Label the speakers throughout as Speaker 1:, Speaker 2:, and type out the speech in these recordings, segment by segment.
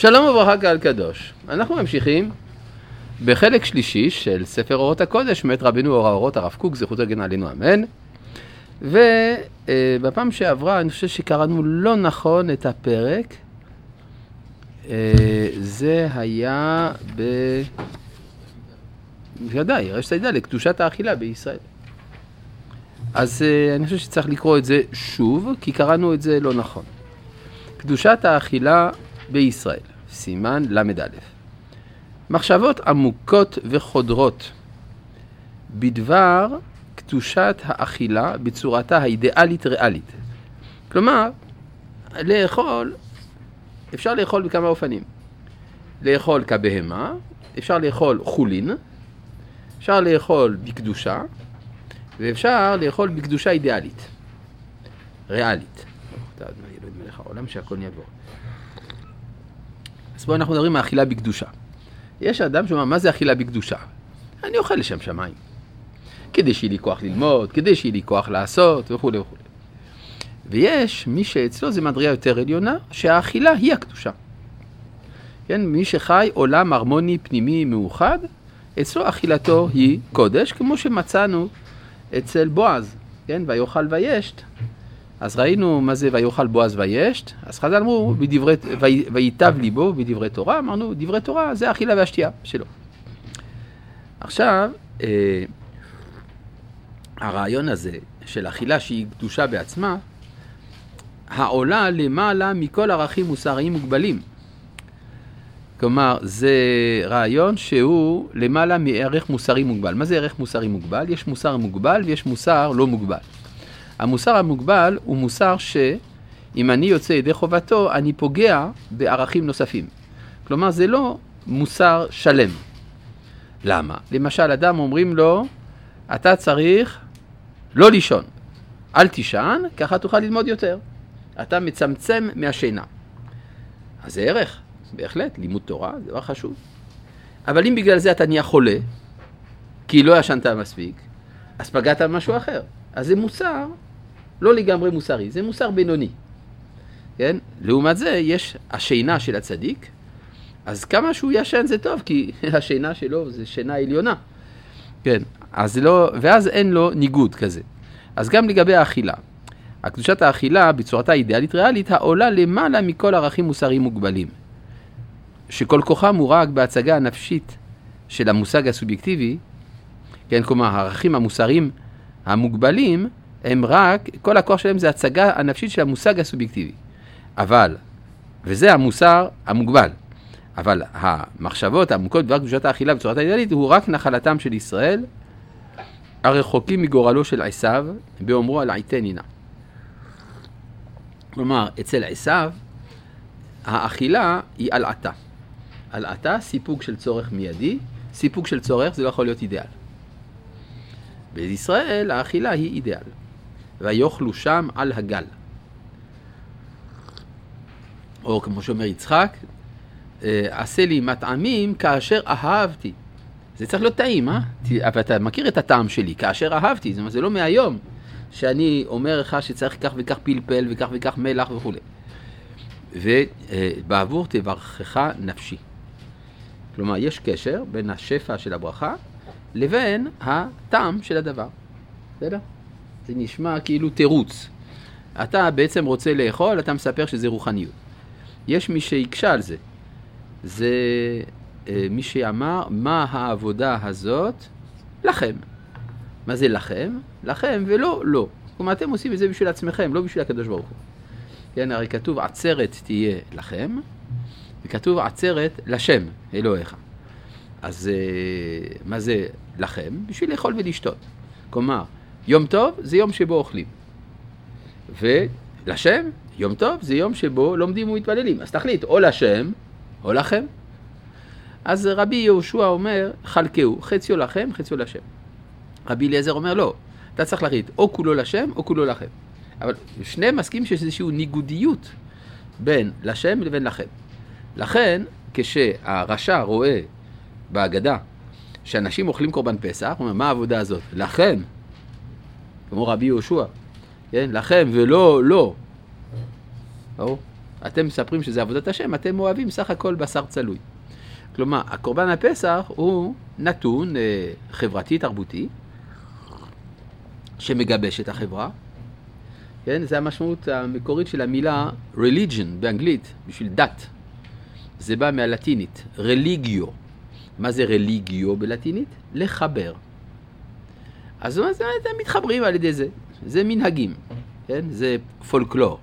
Speaker 1: שלום וברכה קהל קדוש. אנחנו ממשיכים בחלק שלישי של ספר אורות הקודש, מאת רבנו אור האורות הרב קוק, זכותו יגן עלינו אמן. ובפעם שעברה אני חושב שקראנו לא נכון את הפרק. זה היה ודאי, רשת הידע לקדושת האכילה בישראל. אז אני חושב שצריך לקרוא את זה שוב, כי קראנו את זה לא נכון. קדושת האכילה בישראל, סימן למד א'. מחשבות עמוקות וחודרות בדבר קדושת האכילה בצורתה האידיאלית ריאלית. כלומר, לאכול, אפשר לאכול בכמה אופנים. לאכול כבהמה, אפשר לאכול חולין, אפשר לאכול בקדושה, ואפשר לאכול בקדושה אידיאלית, ריאלית. העולם שהכל יעבור. אז פה אנחנו מדברים על אכילה בקדושה. יש אדם שאומר, מה זה אכילה בקדושה? אני אוכל לשם שמיים. כדי שיהיה לי כוח ללמוד, כדי שיהיה לי כוח לעשות, וכו' וכו'. ויש מי שאצלו זה מדרגה יותר עליונה, שהאכילה היא הקדושה. כן, מי שחי עולם הרמוני פנימי מאוחד, אצלו אכילתו היא קודש, כמו שמצאנו אצל בועז, כן, ויאכל וישת. אז ראינו מה זה ויאכל בועז וישת, אז חז"ל אמרו, וייטב ליבו בדברי תורה, אמרנו, דברי תורה זה האכילה והשתייה שלו. עכשיו, הרעיון הזה של אכילה שהיא קדושה בעצמה, העולה למעלה מכל ערכים מוסריים מוגבלים. כלומר, זה רעיון שהוא למעלה מערך מוסרי מוגבל. מה זה ערך מוסרי מוגבל? יש מוסר מוגבל ויש מוסר לא מוגבל. המוסר המוגבל הוא מוסר שאם אני יוצא ידי חובתו, אני פוגע בערכים נוספים. כלומר, זה לא מוסר שלם. למה? למשל, אדם אומרים לו, אתה צריך לא לישון. אל תישן, ככה תוכל ללמוד יותר. אתה מצמצם מהשינה. אז זה ערך, בהחלט, לימוד תורה, זה דבר חשוב. אבל אם בגלל זה אתה נהיה חולה, כי לא ישנת מספיק, אז פגעת במשהו אחר. אז זה מוסר, לא לגמרי מוסרי, זה מוסר בינוני. כן? לעומת זה יש השינה של הצדיק, אז כמה שהוא ישן זה טוב, כי השינה שלו זה שינה עליונה. כן, אז לא, ואז אין לו ניגוד כזה. אז גם לגבי האכילה. הקדושת האכילה בצורתה אידיאלית ריאלית, העולה למעלה מכל ערכים מוסריים מוגבלים. שכל כוחם הוא רק בהצגה הנפשית של המושג הסובייקטיבי, כן, כלומר, הערכים המוסריים המוגבלים, הם רק, כל הכוח שלהם זה הצגה הנפשית של המושג הסובייקטיבי. אבל, וזה המוסר המוגבל, אבל המחשבות העמוקות דבר קדושת האכילה בצורתה האידיאלית, הוא רק נחלתם של ישראל, הרחוקים מגורלו של עשיו, באומרו על עיתנינה. כלומר, אצל עשיו, האכילה היא הלעתה. הלעתה, סיפוק של צורך מיידי, סיפוק של צורך זה לא יכול להיות אידיאל. בישראל האכילה היא אידיאל. ויאכלו שם על הגל. או כמו שאומר יצחק, עשה לי מטעמים כאשר אהבתי. זה צריך להיות טעים, אבל אתה מכיר את הטעם שלי, כאשר אהבתי. זה לא מהיום שאני אומר לך שצריך כך וכך פלפל וכך וכך מלח וכו'. ובעבור תברכך נפשי. כלומר, יש קשר בין השפע של הברכה לבין הטעם של הדבר. בסדר? זה נשמע כאילו תירוץ. אתה בעצם רוצה לאכול, אתה מספר שזה רוחניות. יש מי שיקשה על זה. זה מי שאמר, מה העבודה הזאת? לכם. מה זה לכם? לכם ולא, לא. כלומר, אתם עושים את זה בשביל עצמכם, לא בשביל הקדוש ברוך הוא. כן, הרי כתוב עצרת תהיה לכם, וכתוב עצרת לשם, אלוהיך. אז מה זה לכם? בשביל לאכול ולשתות. כלומר, יום טוב זה יום שבו אוכלים. ולשם, יום טוב זה יום שבו לומדים ומתפללים. אז תחליט, או לשם, או לכם. אז רבי יהושע אומר, חלקהו, חציו לכם, חציו לשם. רבי אליעזר אומר, לא, אתה צריך להחליט, או כולו לשם, או כולו לכם. אבל שניהם מסכים שיש איזושהי ניגודיות בין לשם לבין לכם. לכן, כשהרשע רואה בהגדה שאנשים אוכלים קורבן פסח, הוא אומר, מה העבודה הזאת? לכם, כמו רבי יהושע, כן? לכם ולא, לא. אתם מספרים שזה עבודת השם, אתם אוהבים סך הכל בשר צלוי. כלומר, הקורבן הפסח הוא נתון חברתי תרבותי, שמגבש את החברה. כן? זה המשמעות המקורית של המילה religion באנגלית, בשביל דת. זה בא מהלטינית, religio. מה זה religio בלטינית? לחבר. אז אתם מתחברים על ידי זה. זה מנהגים, כן? זה פולקלור.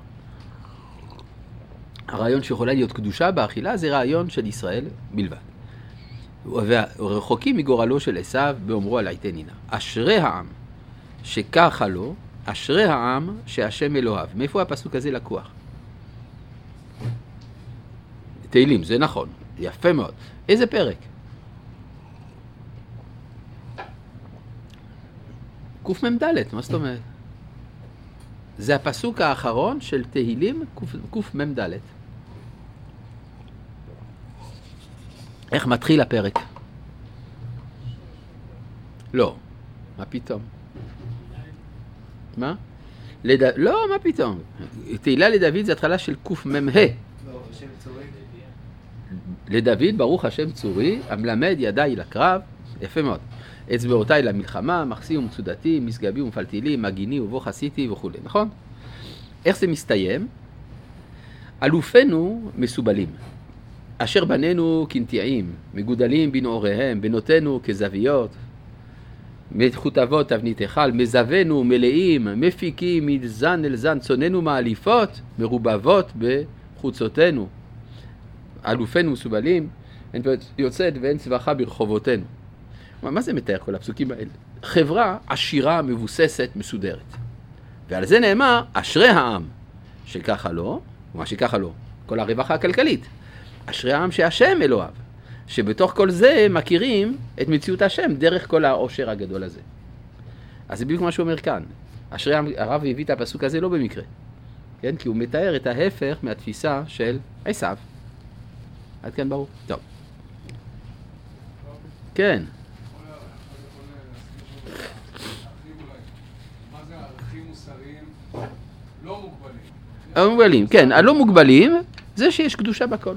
Speaker 1: הרעיון שיכולה להיות קדושה באכילה זה רעיון של ישראל בלבד. ורחוקים מגורלו של עשיו באומרו על עיתנינה. אשרי העם שככה לו, אשרי העם שהשם אלוהיו. מאיפה הפסוק הזה לקוח? תהילים, זה נכון, יפה מאוד. איזה פרק? קמ"ד, מה זאת אומרת? זה הפסוק האחרון של תהילים קמ"ד. איך מתחיל הפרק? לא, מה פתאום? מה? לא, מה פתאום? תהילה לדוד זה התחלה של קמ"ה. לדוד ברוך השם צורי, המלמד ידיי לקרב, יפה מאוד. אצבעותיי למלחמה, מחסי ומצודתי, משגבי ומפלטילי, מגיני ובו חסיתי וכו', נכון? איך זה מסתיים? אלופינו מסובלים, אשר בנינו כנטיעים, מגודלים בנעוריהם, בנותינו כזוויות, מחוטבות תבנית אחד, מזוונו מלאים, מפיקים מזן אל זן, צוננו מעליפות, מרובבות בחוצותינו. אלופינו מסובלים, אין יוצאת ואין צבחה ברחובותינו. מה זה מתאר כל הפסוקים האלה? חברה עשירה, מבוססת, מסודרת. ועל זה נאמר, אשרי העם שככה לא, ומה שככה לא, כל הרווחה הכלכלית. אשרי העם שהשם אלוהיו, שבתוך כל זה מכירים את מציאות השם דרך כל העושר הגדול הזה. אז זה בדיוק מה שהוא אומר כאן. אשרי העם, הרב הביא את הפסוק הזה לא במקרה. כן? כי הוא מתאר את ההפך מהתפיסה של עשיו. עד כאן ברור? טוב. כן. לא מוגבלים, כן, הלא מוגבלים זה שיש קדושה בכל.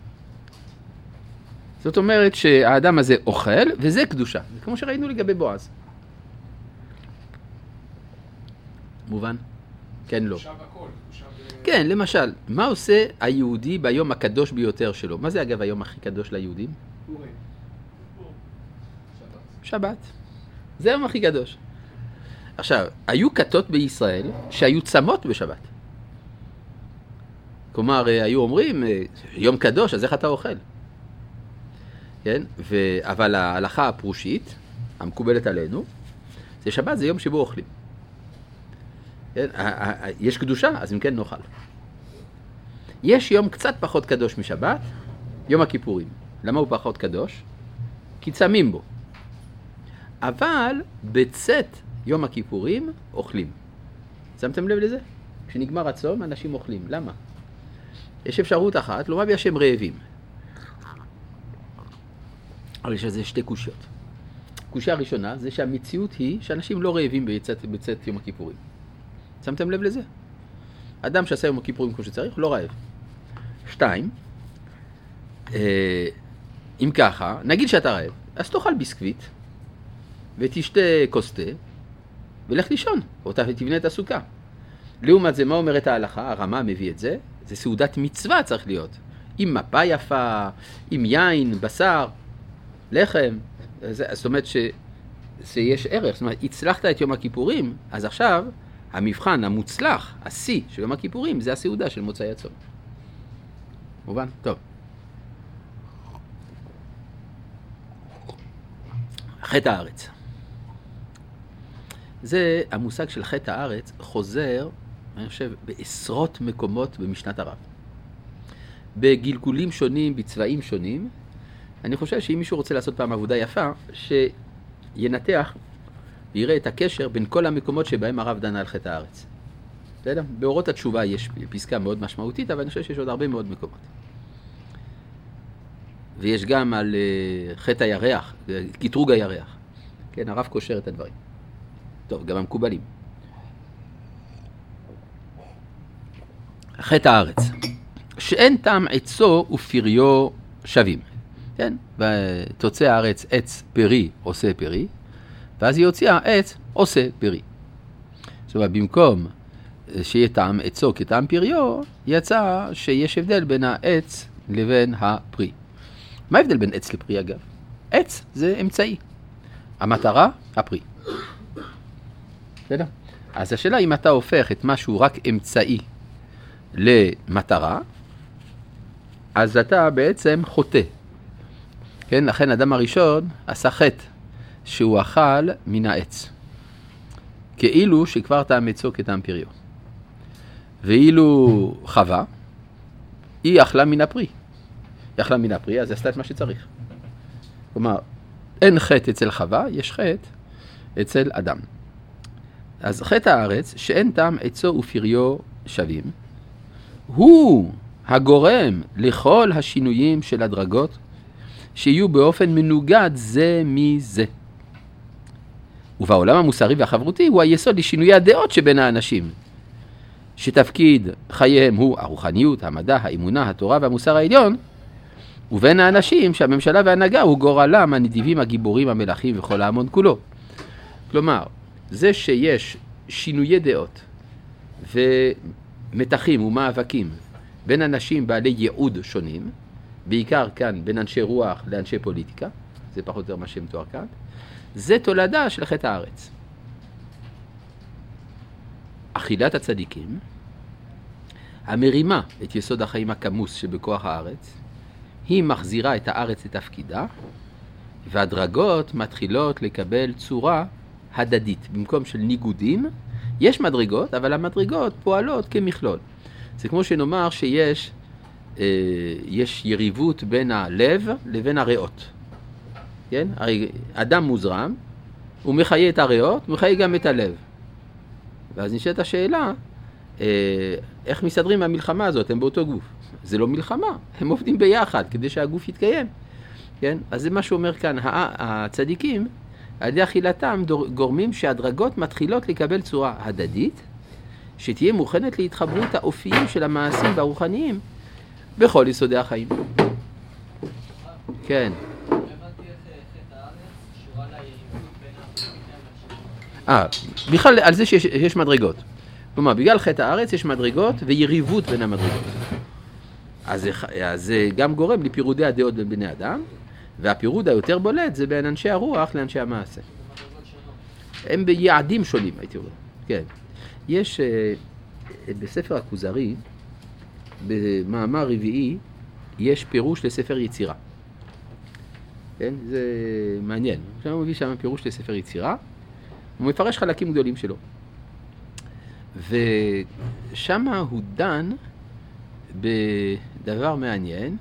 Speaker 1: זאת אומרת שהאדם הזה אוכל וזה קדושה, זה כמו שראינו לגבי בועז. מובן? כן, לא. קדושה בכל, כן, למשל, מה עושה היהודי ביום הקדוש ביותר שלו? מה זה אגב היום הכי קדוש ליהודים? שבת. זה היום הכי קדוש. עכשיו, היו כתות בישראל שהיו צמות בשבת. כלומר, היו אומרים, יום קדוש, אז איך אתה אוכל? כן? אבל ההלכה הפרושית, המקובלת עלינו, זה שבת, זה יום שבו אוכלים. כן? יש קדושה, אז אם כן נאכל. יש יום קצת פחות קדוש משבת, יום הכיפורים. למה הוא פחות קדוש? כי צמים בו. אבל בצאת יום הכיפורים אוכלים. שמתם לב לזה? כשנגמר הצום, אנשים אוכלים. למה? יש אפשרות אחת, לומר שהם רעבים. אבל יש לזה שתי קושיות. קושיה הראשונה זה שהמציאות היא שאנשים לא רעבים בצאת יום הכיפורים. שמתם לב לזה? אדם שעשה יום הכיפורים כמו שצריך, לא רעב. 2, אם ככה, נגיד שאתה רעב, אז תאכל ביסקוויט, ותשתה כוס תה, ולך לישון, או תבנה את הסוכה. לעומת זה, מה אומרת ההלכה? הרמה מביא את זה, זה סעודת מצווה צריך להיות. עם מפה יפה, עם יין, בשר, לחם. זאת אומרת שיש ערך, זאת אומרת, הצלחת את יום הכיפורים, אז עכשיו המבחן המוצלח, השיא של יום הכיפורים, זה הסעודה של מוצאי הצום. מובן? טוב. חטא הארץ. זה המושג של חטא הארץ חוזר, אני חושב, בעשרות מקומות במשנת הרב. בגלגולים שונים, בצבעים שונים. אני חושב שאם מישהו רוצה לעשות פעם עבודה יפה, שינתח ויראה את הקשר בין כל המקומות שבהם הרב דן על חטא הארץ. בסדר? באורות התשובה יש פסקה מאוד משמעותית, אבל אני חושב שיש עוד הרבה מאוד מקומות. ויש גם על חטא הירח, קטרוג הירח. כן, הרב קושר את הדברים. טוב, גם המקובלים. חטא הארץ. שאין טעם עצו ופריו שווים. כן? ותוצא הארץ עץ פרי עושה פרי, ואז היא הוציאה עץ עושה פרי. זאת אומרת, במקום שיהיה טעם עצו כטעם פריו, יצא שיש הבדל בין העץ לבין הפרי. מה ההבדל בין עץ לפרי אגב? עץ זה אמצעי. המטרה, הפרי. בסדר? אז השאלה אם אתה הופך את משהו רק אמצעי למטרה, אז אתה בעצם חוטא. כן? לכן אדם הראשון עשה חטא שהוא אכל מן העץ. כאילו שכבר טעם עצו כטעם פריו. ואילו חווה, היא אכלה מן הפרי. היא אכלה מן הפרי, אז עשתה את מה שצריך. כלומר, אין חטא אצל חווה, יש חטא אצל אדם. אז חטא הארץ, שאין טעם עצו ופריו שווים, הוא הגורם לכל השינויים של הדרגות, שיהיו באופן מנוגד זה מזה. ובעולם המוסרי והחברותי הוא היסוד לשינויי הדעות שבין האנשים, שתפקיד חייהם הוא הרוחניות, המדע, האמונה, התורה והמוסר העליון, ובין האנשים שהממשלה וההנהגה הוא גורלם הנדיבים, הגיבורים, המלכים וכל ההמון כולו. כלומר, זה שיש שינויי דעות ומתחים ומאבקים בין אנשים בעלי ייעוד שונים, בעיקר כאן בין אנשי רוח לאנשי פוליטיקה, זה פחות או יותר מה שמתואר כאן, זה תולדה של חטא הארץ. אכילת הצדיקים, המרימה את יסוד החיים הכמוס שבכוח הארץ, היא מחזירה את הארץ לתפקידה, והדרגות מתחילות לקבל צורה הדדית. במקום של ניגודים, יש מדרגות, אבל המדרגות פועלות כמכלול. זה כמו שנאמר שיש יריבות בין הלב לבין הריאות. כן? הרי אדם מוזרם, הוא מחיה את הריאות, הוא מחיה גם את הלב. ואז נשאלת השאלה, איך מסתדרים המלחמה הזאת? הם באותו גוף. זה לא מלחמה, הם עובדים ביחד כדי שהגוף יתקיים. כן? אז זה מה שאומר כאן, הצדיקים, על ידי אכילתם גורמים שהדרגות מתחילות לקבל צורה הדדית, שתהיה מוכנת להתחברות האופיים של המעשים והרוחניים בכל יסודי החיים. כן. בכלל על זה שיש מדרגות. כלומר, בגלל חטא הארץ יש מדרגות ויריבות בין המדרגות. אז זה גם גורם לפירודי הדעות בין בני אדם, והפירוד היותר בולט זה בין אנשי הרוח לאנשי המעשה. הם ביעדים שונים, הייתי אומר. כן. יש בספר הכוזרי, במאמר רביעי, יש פירוש לספר יצירה. כן? זה מעניין. עכשיו הוא מביא שם פירוש לספר יצירה, הוא מפרש חלקים גדולים שלו. ושם הוא דן בדבר מעניין,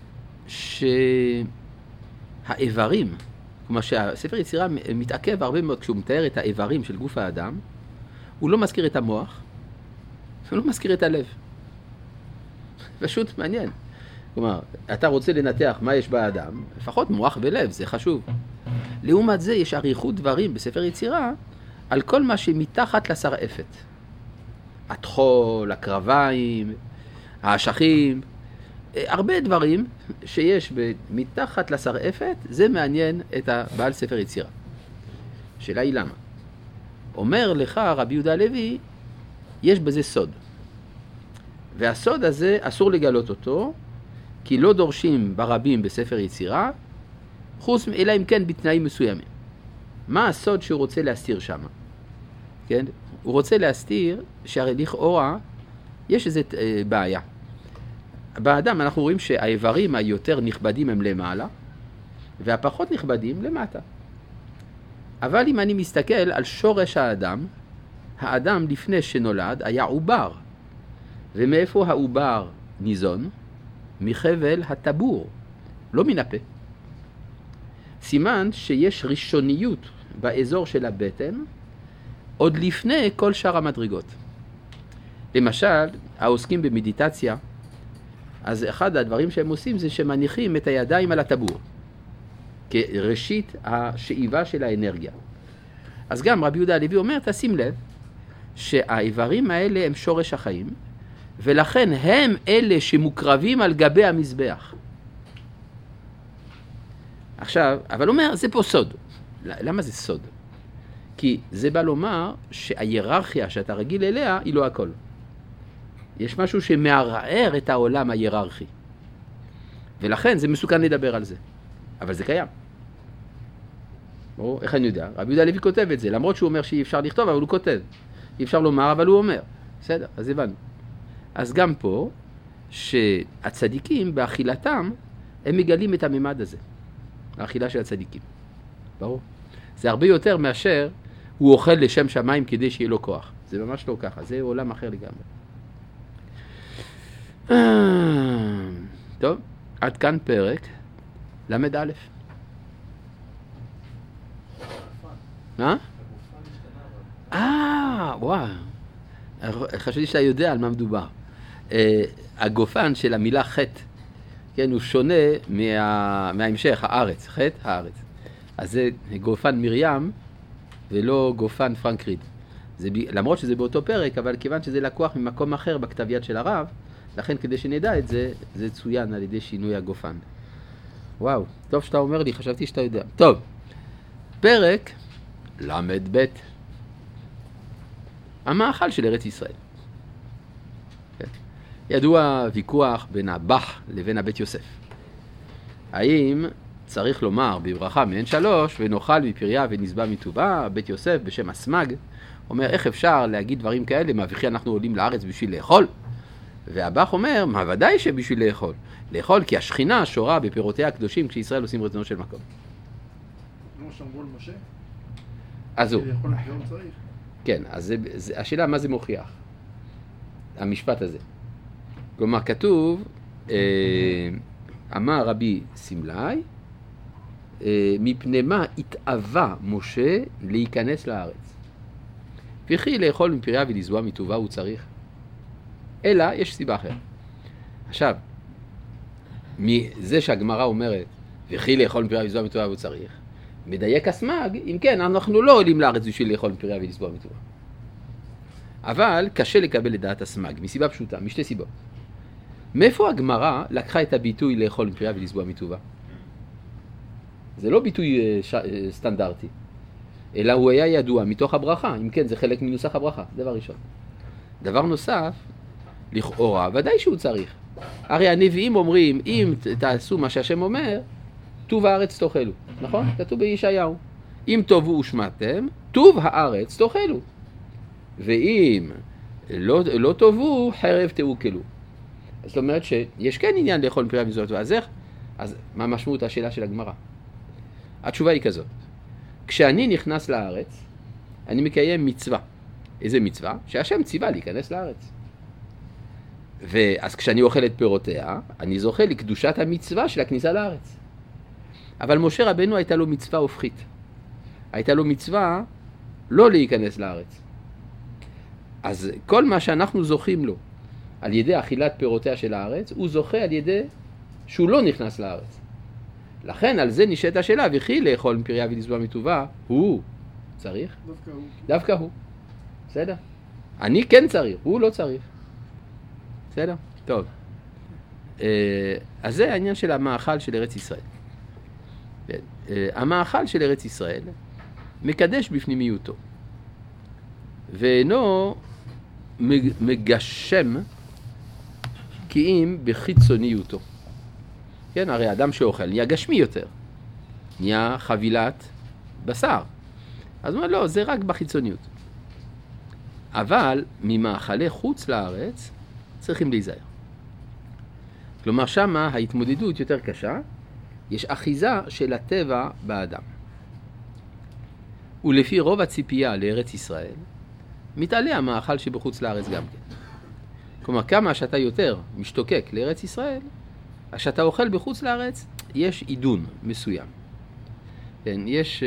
Speaker 1: שהאיברים, כלומר שהספר יצירה מתעכב הרבה מאוד כשהוא מתאר את האיברים של גוף האדם, הוא לא מזכיר את המוח, הוא לא מזכיר את הלב. פשוט מעניין. כלומר, אתה רוצה לנתח מה יש באדם, לפחות מוח ולב, זה חשוב. לעומת זה יש אריכות דברים בספר יצירה על כל מה שמתחת לשרעפת. התחול, הקרביים, האשכים, הרבה דברים שיש מתחת לשרעפת, זה מעניין את הבעל ספר יצירה. השאלה היא למה? אומר לך רבי יהודה הלוי, יש בזה סוד. והסוד הזה אסור לגלות אותו, כי לא דורשים ברבים בספר יצירה, חוץ אלא אם כן בתנאים מסוימים. מה הסוד שהוא רוצה להסתיר שם? כן? הוא רוצה להסתיר שהרי לכאורה יש איזו בעיה. באדם אנחנו רואים שהאיברים היותר נכבדים הם למעלה, והפחות נכבדים למטה. אבל אם אני מסתכל על שורש האדם לפני שנולד היה עובר. ומאיפה העובר ניזון? מחבל הטבור, לא מן הפה. סימן שיש ראשוניות באזור של הבטן, עוד לפני כל שאר המדרגות. למשל, העוסקים במדיטציה, אז אחד הדברים שהם עושים זה שמניחים את הידיים על הטבור, כראשית השאיבה של האנרגיה. אז גם רבי יהודה הלוי אומר, תשים לב, שהאיברים האלה הם שורש החיים, ולכן הם אלה שמוקרבים על גבי המזבח. עכשיו, אבל הוא אומר, זה פה סוד. למה זה סוד? כי זה בא לומר שההיררכיה שאתה רגיל אליה היא לא הכל. יש משהו שמערער את העולם ההיררכי. ולכן זה מסוכן לדבר על זה. אבל זה קיים. איך אני יודע? רבי יהודה הלוי כותב את זה, למרות שהוא אומר שאי אפשר לכתוב, אבל הוא כותב. אי אפשר לומר, אבל הוא אומר. בסדר, אז הבנו. אז גם פה, שהצדיקים באכילתם, הם מגלים את הממד הזה. האכילה של הצדיקים. ברור. זה הרבה יותר מאשר הוא אוכל לשם שמיים כדי שיהיה לו כוח. זה ממש לא ככה, זה עולם אחר לגמרי. טוב, עד כאן פרק למד א'. וואו. חשבתי שאתה יודע על מה מדובר. הגופן של המילה חטא, כן, הוא שונה מההמשך, הארץ, חטא, הארץ. אז זה גופן מרים ולא גופן פרנק ריד. למרות שזה באותו פרק, אבל כיוון שזה לקוח ממקום אחר בכתב יד של הרב, לכן כדי שנדע את זה, זה צוין על ידי שינוי הגופן. וואו, טוב שאתה אומר לי, חשבתי שאתה יודע. טוב, פרק למד ב', המאכל של ארץ ישראל. ידוע ויכוח בין הבח לבין הבית יוסף. האם צריך לומר בברכה מעין 3 ונאכל מפריה ונשבע מטובה? בית יוסף בשם הסמג אומר איך אפשר להגיד דברים כאלה, מה וכי אנחנו עולים לארץ בשביל לאכול? והבח אומר מה ודאי שבשביל לאכול. לאכול כי השכינה שורה בפירותיה הקדושים כשישראל עושים רצונו של מקום.
Speaker 2: כמו שאמרו למשה?
Speaker 1: אז הוא.
Speaker 2: לאכול גם צריך.
Speaker 1: כן, אז השאלה מה זה מוכיח? המשפט הזה. כלומר כתוב, אמר רבי סמלי, מפני מה התאווה משה להיכנס לארץ. וכי לאכול מפריה ולזבוע מטובה הוא צריך. אלא יש סיבה אחרת. עכשיו, מזה שהגמרא אומרת, וכי לאכול מפריה ולזבוע מטובה הוא צריך, מדייק הסמג, אם כן, אנחנו לא עולים לארץ בשביל לאכול מפריה ולזבוע מטובה. אבל קשה לקבל את דעת הסמג, מסיבה פשוטה, משתי סיבות. מאיפה הגמרא לקחה את הביטוי לאכול מפריה ולזבוע מטובה? זה לא ביטוי סטנדרטי, אלא הוא היה ידוע מתוך הברכה, אם כן זה חלק מנוסח הברכה, דבר ראשון. דבר נוסף, לכאורה, ודאי שהוא צריך. הרי הנביאים אומרים, אם תעשו מה שהשם אומר, טוב הארץ תאכלו, נכון? כתוב בישעיהו. אם טובו ושמעתם, טוב הארץ תאכלו. ואם לא טובו, חרב תאכלו. זאת אומרת שיש כן עניין לאכול מפריה ולזבוע מטובה. אז איך? אז מה משמעות השאלה של הגמרא? התשובה היא כזאת. כשאני נכנס לארץ, אני מקיים מצווה. איזה מצווה? שהשם ציווה להיכנס לארץ. ואז כשאני אוכל את פירותיה, אני זוכה לקדושת המצווה של הכניסה לארץ. אבל משה רבנו הייתה לו מצווה הופכית. הייתה לו מצווה לא להיכנס לארץ. אז כל מה שאנחנו זוכים לו על ידי אכילת פירותיה של הארץ, הוא זוכה על ידי שהוא לא נכנס לארץ. לכן על זה נשאלת השאלה, וכי לאכול מפריה ולזבוע מטובה, הוא צריך? דווקא הוא. בסדר? אני כן צריך, הוא לא צריך. בסדר? טוב. אז זה העניין של המאכל של ארץ ישראל. המאכל של ארץ ישראל מקדש בפנימיותו, ואינו מגשם כי אם בחיצוניותו. כן, הרי אדם שאוכל נהיה גשמי יותר, נהיה חבילת בשר. אז הוא אומר, לא, זה רק בחיצוניות. אבל ממאכלי חוץ לארץ צריכים להיזהר. כלומר, שמה ההתמודדות יותר קשה, יש אחיזה של הטבע באדם. ולפי רוב הציפייה לארץ ישראל, מתעלה המאכל שבחוץ לארץ גם כן. כלומר, כמה שאתה יותר משתוקק לארץ ישראל, כשאתה אוכל בחוץ לארץ, יש עידון מסוים. כן, יש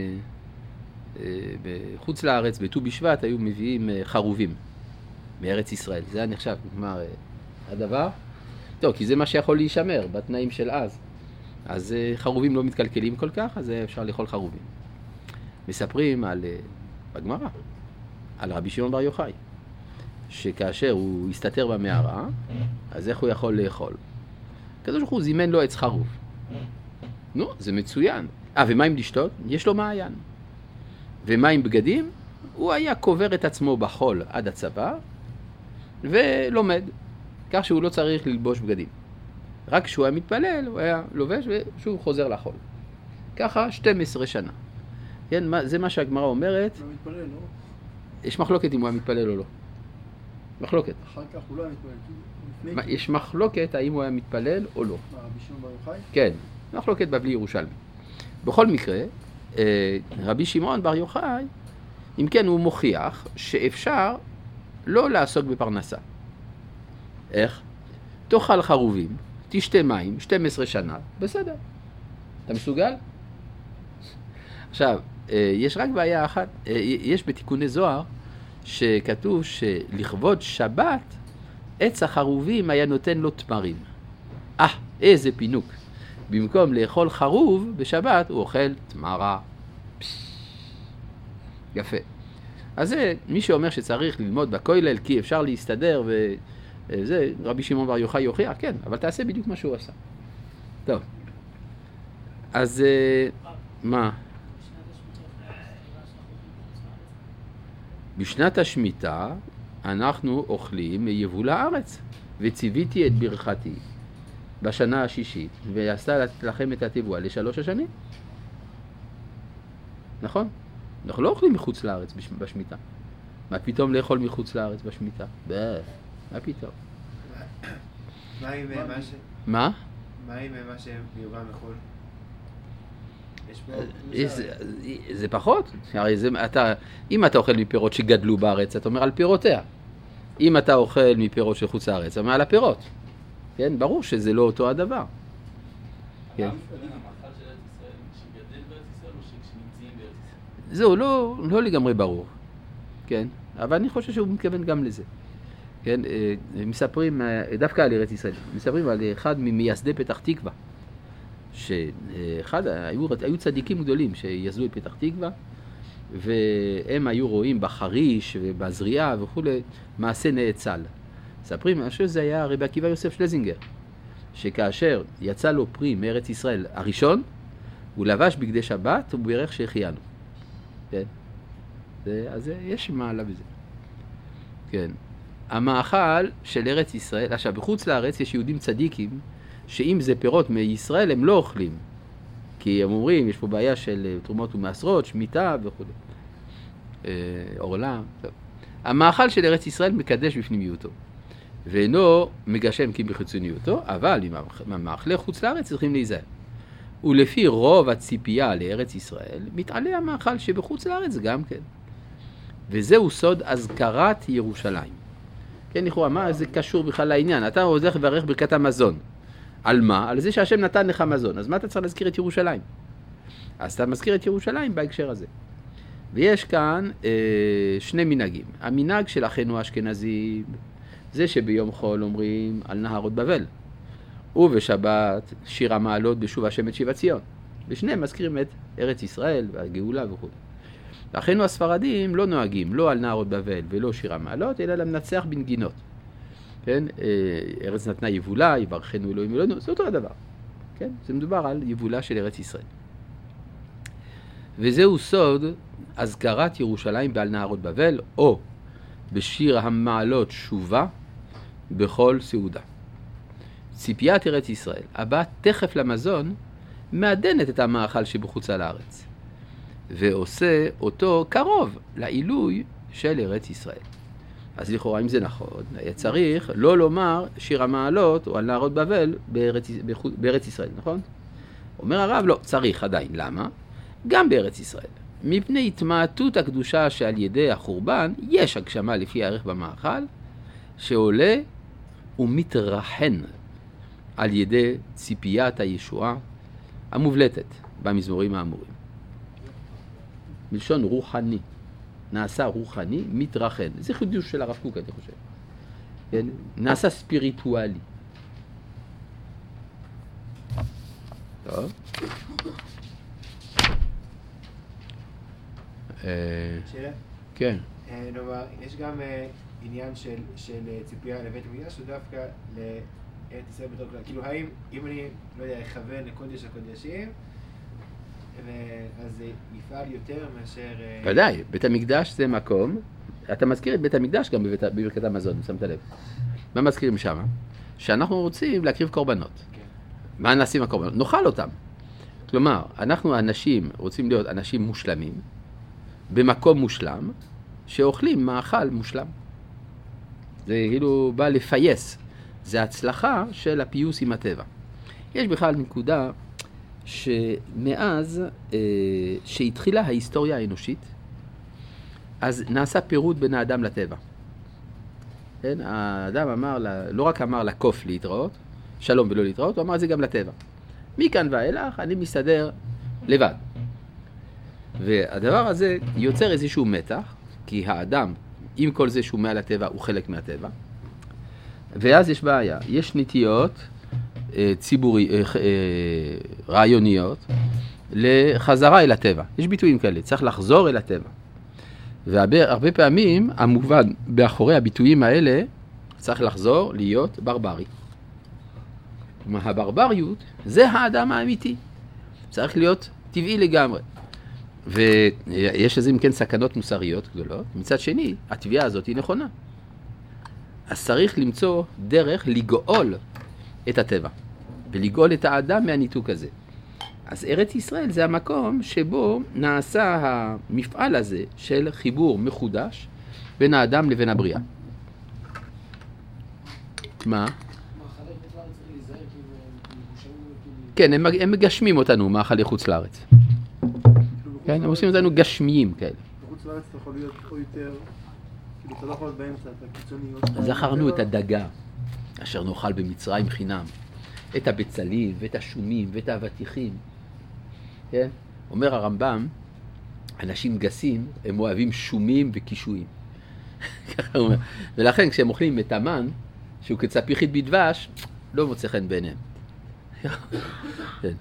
Speaker 1: בחוץ לארץ, בט"ו בשבט, היו מביאים חרובים מארץ ישראל. זה היה נחשב, כלומר, הדבר. טוב, כי זה מה שיכול להישמר בתנאים של אז חרובים לא מתקלקלים כל כך, אז אפשר לאכול חרובים. מספרים בגמרא, על רבי שמעון בר יוחאי, שכאשר הוא הסתתר במערה, אז איך הוא יכול לאכול? הקדוש ברוך הוא זימן לו עץ חרוב. נו, זה מצוין. ומה עם לשתות? יש לו מעיין. ומה עם בגדים? הוא היה קובר את עצמו בחול עד הצבא, ולומד, כך שהוא לא צריך ללבוש בגדים. רק כשהוא היה מתפלל, הוא היה לובש ושוב חוזר לחול. ככה 12 שנה. כן, זה מה שהגמרא אומרת.
Speaker 2: הוא מתפלל, לא?
Speaker 1: יש מחלוקת אם הוא היה מתפלל או לא. מחלוקת.
Speaker 2: אחר כך הוא לא היה מתפלל.
Speaker 1: יש מחלוקת האם הוא היה מתפלל או לא.
Speaker 2: מה, רבי שמעון בר יוחאי?
Speaker 1: כן, מחלוקת בבלי ירושלמי. בכל מקרה, רבי שמעון בר יוחאי, אם כן הוא מוכיח שאפשר לא לעסוק בפרנסה. איך? תאכל חרובים, תשתה מים, 12 שנה, בסדר. אתה מסוגל? עכשיו, יש רק בעיה אחת, יש בתיקוני זוהר שכתוב שלכבוד שבת, עץ החרובים היה נותן לו תמרים. איזה פינוק. במקום לאכול חרוב בשבת, הוא אוכל תמרה. יפה. אז זה מי שאומר שצריך ללמוד בכולל כי אפשר להסתדר וזה, רבי שמעון בר יוחאי יוכיח, כן, אבל תעשה בדיוק מה שהוא עשה. טוב. אז מה? בשנת השמיטה אנחנו אוכלים מיבול הארץ, וציוויתי את ברכתי בשנה השישית, ועשתה לכם את התבואה ל3 השנים. נכון? אנחנו לא אוכלים מחוץ לארץ בשמיטה. מה פתאום לאכול מחוץ לארץ בשמיטה? מה פתאום?
Speaker 3: מה עם
Speaker 1: מה?
Speaker 3: מה עם מה שמיובא מחו"ל?
Speaker 1: זה פחות. הרי אם אתה אוכל מפירות שגדלו בארץ, אתה אומר על פירותיה. אם אתה אוכל מפירות של חוץ לארץ, אתה אומר על הפירות. כן, ברור שזה לא אותו הדבר. כן. זהו, לא לגמרי ברור. כן, אבל אני חושב שהוא מתכוון גם לזה. כן, מספרים, דווקא על ארץ ישראל, מספרים על אחד ממייסדי פתח תקווה, היו צדיקים גדולים שיסדו את פתח תקווה, והם היו רואים בחריש ובזריעה וכו' מעשה נאצל. מספרים שזה היה רבי עקיבא יוסף שלזינגר, שכאשר יצא לו פרי מארץ ישראל הראשון, הוא לבש בגדי שבת וברך שהחיינו. כן? אז יש מעלה בזה. כן. המאכל של ארץ ישראל, עכשיו בחוץ לארץ יש יהודים צדיקים, שאם זה פירות מישראל הם לא אוכלים. כי הם אומרים, יש פה בעיה של תרומות ומעשרות, שמיטה וכו'. עורלה. המאכל של ארץ ישראל מקדש בפנימיותו. ואינו מגשם כי בחיצוניותו, אבל עם המאכלי חוץ לארץ צריכים להיזהר. ולפי רוב הציפייה לארץ ישראל, מתעלה המאכל שבחוץ לארץ גם כן. וזהו סוד אזכרת ירושלים. כן, לכאורה, מה זה קשור בכלל לעניין? אתה הולך לברך ברכת המזון. על מה? על זה שהשם נתן לך מזון. אז מה אתה צריך להזכיר את ירושלים? אז אתה מזכיר את ירושלים בהקשר הזה. ויש כאן 2 מנהגים. המנהג של אחינו האשכנזים, זה שביום חול אומרים על נהרות בבל. ובשבת שיר המעלות בשוב השם את שיבת ציון. ושניהם מזכירים את ארץ ישראל והגאולה וכו'. אחינו הספרדים לא נוהגים לא על נהרות בבל ולא שיר המעלות, אלא למנצח בנגינות. כן? ארץ נתנה יבולה, יברכנו אלוהים אלוהינו, זה אותו הדבר. כן? זה מדובר על יבולה של ארץ ישראל. וזהו סוד אזכרת ירושלים בעל נהרות בבל, או בשיר המעלות שובה בכל סעודה. ציפיית ארץ ישראל, הבאה תכף למזון, מעדנת את המאכל שבחוץ על הארץ, ועושה אותו קרוב לעילוי של ארץ ישראל. אז לכאורה, אם זה נכון, צריך לא לומר שיר המעלות או על נהרות בבל בארץ ישראל, נכון? אומר הרב, לא, צריך עדיין. למה? גם בארץ ישראל. מפני התמעטות הקדושה שעל ידי החורבן, יש הגשמה לפי הערך במאכל, שעולה ומתרחן על ידי ציפיית הישועה המובלטת במזמורים האמורים. מלשון רוחני. נעשה רוחני, מתרחן. זה חידוש של הרב קוק, אני חושב. כן? נעשה ספיריטואלי. טוב.
Speaker 3: שאלה?
Speaker 1: כן.
Speaker 3: נאמר, יש גם עניין של ציפייה לבית המקדש, או דווקא לארץ ישראל בתור כלל? כאילו, האם, אם אני, לא יודע, אכוון לקודש הקודשים, אז זה יפעל יותר מאשר...
Speaker 1: ודאי, בית המקדש זה מקום, אתה מזכיר את בית המקדש גם בברכת המזון, שמת לב. מה מזכירים שם? שאנחנו רוצים להקריב קורבנות.
Speaker 3: כן.
Speaker 1: מה נעשים עם הקורבנות? נאכל אותם. כלומר, אנחנו האנשים רוצים להיות אנשים מושלמים, במקום מושלם, שאוכלים מאכל מושלם. זה כאילו בא לפייס. זה הצלחה של הפיוס עם הטבע. יש בכלל נקודה שמאז שהתחילה ההיסטוריה האנושית, אז נעשה פירוד בין האדם לטבע. כן? האדם אמר, לא רק אמר לקוף להתראות, שלום ולא להתראות, הוא אמר זה גם לטבע. מכאן ואילך אני מסתדר לבד. והדבר הזה יוצר איזשהו מתח, כי האדם, עם כל זה שהוא מעל הטבע, הוא חלק מהטבע. ואז יש בעיה, יש נטיות רעיוניות לחזרה אל הטבע. יש ביטויים כאלה, צריך לחזור אל הטבע. והרבה פעמים המובן באחורי הביטויים האלה צריך לחזור להיות ברברי. הברבריות זה האדם האמיתי. צריך להיות טבעי לגמרי. ויש לזה אם כן סכנות מוסריות גדולות. מצד שני, התביעה הזאת היא נכונה. אז צריך למצוא דרך לגאול את הטבע. ולגאול את האדם מהניתוק הזה. אז ארץ ישראל זה המקום שבו נעשה המפעל הזה של חיבור מחודש בין האדם לבין הבריאה. מה? כן, הם מגשמים אותנו, מאכלי חוץ לארץ. כן, הם עושים אותנו גשמיים כאלה.
Speaker 2: בחוץ לארץ אתה יכול להיות או יותר, כאילו אתה לא יכול להיות באמצע, אתה קיצוני.
Speaker 1: זכרנו את הדגה, אשר נאכל במצרים חינם, את הבצלים ואת השומים ואת האבטיחים. כן? אומר הרמב"ם, אנשים גסים, הם אוהבים שומים וקישואים. ככה הוא אומר. ולכן כשהם אוכלים את המן, שהוא כצפיחית בדבש, לא מוצא חן בעיניהם. כן.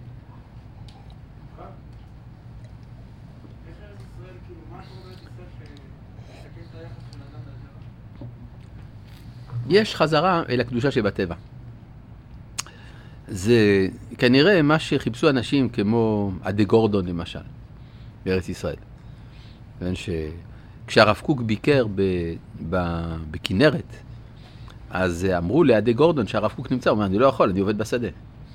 Speaker 1: יש חזרה אל הקדושה שבטבע. זה כנראה מה שחיפשו אנשים כמו עדי גורדון למשל, בארץ ישראל. כשהרב קוק ביקר בכנרת, אז אמרו לעדי גורדון שהרב קוק נמצא, הוא אומר, אני לא יכול, אני עובד בשדה.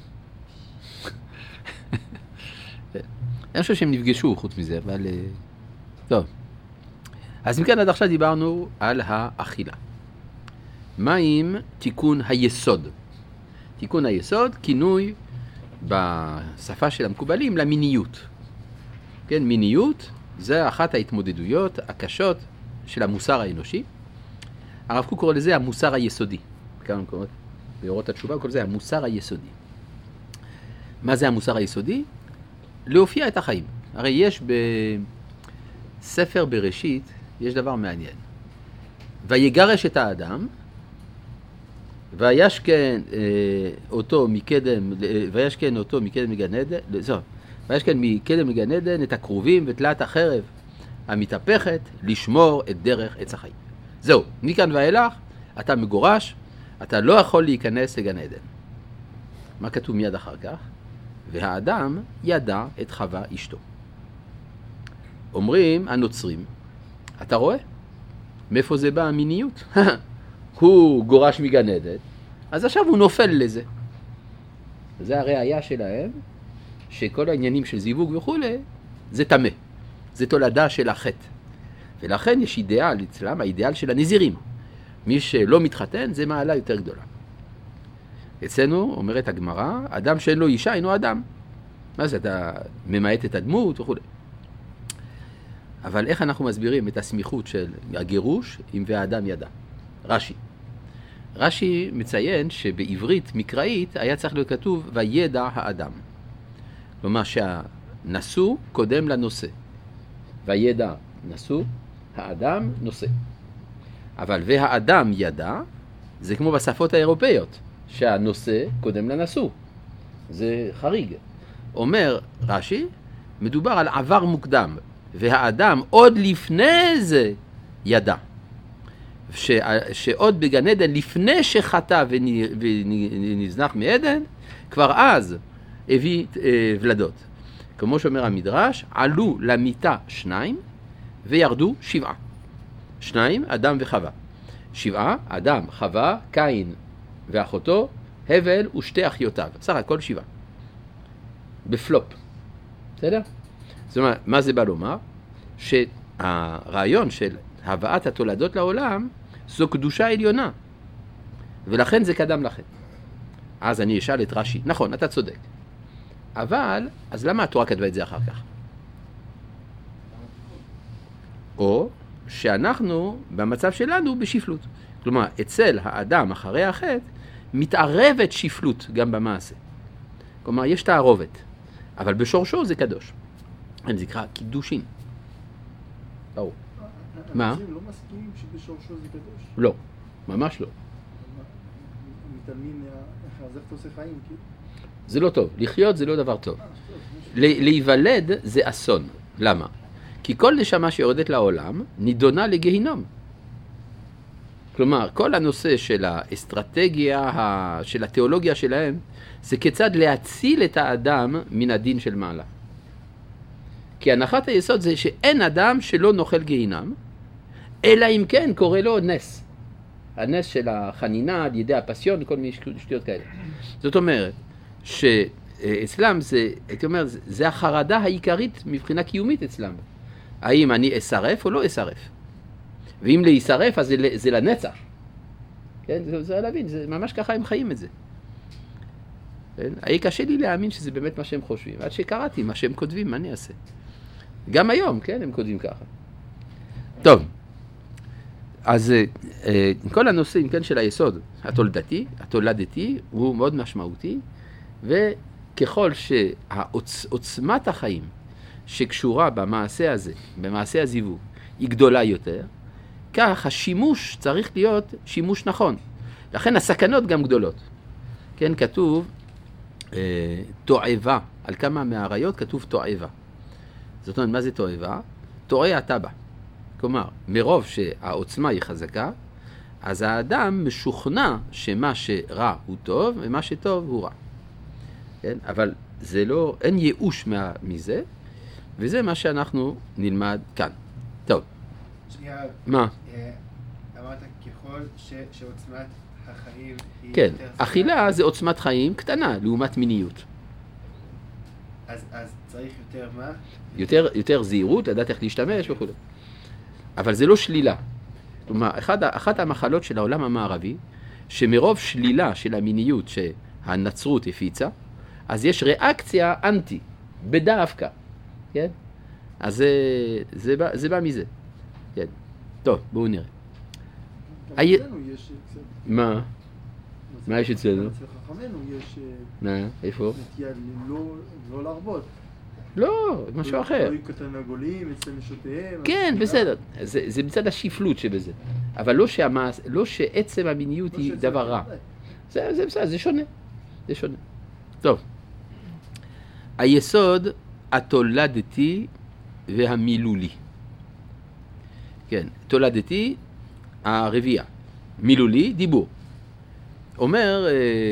Speaker 1: אני חושב שהם נפגשו חוץ מזה, אבל... טוב. אז מכאן עד עכשיו דיברנו על האכילה. מה עם תיקון היסוד? תיקון היסוד, כינוי בשפה של המקובלים למיניות. כן, מיניות זה אחת ההתמודדויות הקשות של המוסר האנושי. הרב קוק קורא לזה המוסר היסודי. בכמה מקומות, באורות התשובה הוא קורא לזה המוסר היסודי. מה זה המוסר היסודי? להופיע את החיים. הרי יש בספר בראשית, יש דבר מעניין. ויגרש את האדם, וישכן אותו מקדם מגן עדן, וישכן מקדם מגן עדן את הקרובים ותלת החרב המתהפכת לשמור את דרך עץ החיים. זהו, מכאן ואילך אתה מגורש, אתה לא יכול להיכנס לגן עדן. מה כתוב מיד אחר כך? והאדם ידע את חווה אשתו. אומרים הנוצרים, אתה רואה? מאיפה זה בא המיניות? הוא גורש מגן עדן, אז עכשיו הוא נופל לזה. זה הראייה שלהם, שכל העניינים של זיווג וכו', זה טמא. זה תולדה של החטא. ולכן יש אידיאל אצלם, האידיאל של הנזירים. מי שלא מתחתן, זה מעלה יותר גדולה. אצלנו, אומרת הגמרא, אדם שאין לו אישה, אינו אדם. מה זה, אתה ממעט את הדמות וכו'. אבל איך אנחנו מסבירים את הסמיכות של הגירוש אם והאדם ידע? רש"י מציין שבעברית מקראית היה צריך להיות כתוב וידע האדם. כלומר שהנשוא קודם לנושא. וידע נשוא, האדם נושא. אבל והאדם ידע, זה כמו בשפות האירופאיות, שהנושא קודם לנשוא. זה חריג. אומר רש"י, מדובר על עבר מוקדם, והאדם עוד לפני זה ידע. שעוד בגן עדן, לפני שחטא ונזנח מעדן, כבר אז הביא ולדות. כמו שאומר המדרש, עלו למיטה 2 וירדו 7. 2, אדם וחווה. 7, אדם, חווה, קין ואחותו, הבל ושתי אחיותיו. סך הכל 7. בפלופ. בסדר? זאת אומרת, מה זה בא לומר? שהרעיון של הבאת התולדות לעולם זו קדושה עליונה. ולכן זה קדם לכן. אז אני אשאל את רש"י, נכון, אתה צודק. אבל, אז למה התורה כתבה את זה אחר כך? או שאנחנו, במצב שלנו, בשפלות. כלומר, אצל האדם אחרי החטא, מתערבת שפלות גם במעשה. כלומר, יש תערובת, אבל בשורשו זה קדוש. זה נקרא קידושין. ברור. מה?
Speaker 2: אנשים לא מסכימים שבשורשו זה קדוש.
Speaker 1: לא, ממש לא.
Speaker 2: מתעלמים איך אתה עושה חיים, כאילו.
Speaker 1: זה לא טוב. לחיות זה לא דבר טוב. להיוולד זה אסון. למה? כי כל נשמה שיורדת לעולם נידונה לגיהינום. כלומר, כל הנושא של האסטרטגיה, של התיאולוגיה שלהם, זה כיצד להציל את האדם מן הדין של מעלה. כי הנחת היסוד זה שאין אדם שלא נוכל גיהינם, אלא אם כן קורא לו נס. הנס של החנינה, על ידי הפסיון, כל מיני שטויות כאלה. זאת אומרת, שאצלם זה, הייתי אומר, זה החרדה העיקרית מבחינה קיומית אצלם. האם אני אסרף או לא אסרף? ואם להישרף, אז זה לנצח. כן? זה להבין, זה ממש ככה הם חיים את זה. כן? היה קשה לי להאמין שזה באמת מה שהם חושבים. עד שקראתי מה שהם כותבים, מה אני אעשה? גם היום, כן? הם כותבים ככה. טוב. אז כל הנושאים, כן, של היסוד התולדתי, הוא מאוד משמעותי, וככל שעוצמת החיים שקשורה במעשה הזה, במעשה הזיווג, היא גדולה יותר, כך השימוש צריך להיות שימוש נכון. לכן הסכנות גם גדולות. כן, כתוב תועבה, על כמה מהעריות כתוב תועבה. זאת אומרת, מה זה תועבה? תועה אתה בה. כלומר, מרוב שהעוצמה היא חזקה, אז האדם משוכנע שמה שרע הוא טוב, ומה שטוב הוא רע. כן? אבל זה לא, אין ייאוש מזה, וזה מה שאנחנו נלמד כאן. טוב.
Speaker 3: שנייה,
Speaker 1: מה?
Speaker 3: אמרת ככל שעוצמת החיים היא
Speaker 1: כן,
Speaker 3: יותר...
Speaker 1: אכילה זה עוצמת חיים קטנה, לעומת מיניות.
Speaker 3: אז צריך יותר מה?
Speaker 1: יותר זהירות, לדעת איך להשתמש וכו'. אבל זה לא שלילה. כלומר, אחת המחלות של העולם המערבי, שמרוב שלילה של המיניות שהנצרות הפיצה, אז יש ריאקציה אנטי, בדווקא. כן? אז זה בא מזה. כן. טוב, בואו נראה.
Speaker 2: גם אצלנו יש...
Speaker 1: מה? מה יש אצלנו?
Speaker 2: אצל חכמינו יש...
Speaker 1: מה? איפה?
Speaker 2: נטייה לא להרבות.
Speaker 1: לא, משהו אחר.
Speaker 2: לא יקטן הגולים, אצל נשותיהם.
Speaker 1: כן, בסדר. זה מצד השפלות שבזה. אבל לא שעצם המיניות היא דבר רע. זה בסדר, זה שונה. זה שונה. טוב. היסוד התולדתי והמילולי. כן, תולדתי הרביעה. מילולי, דיבור. אומר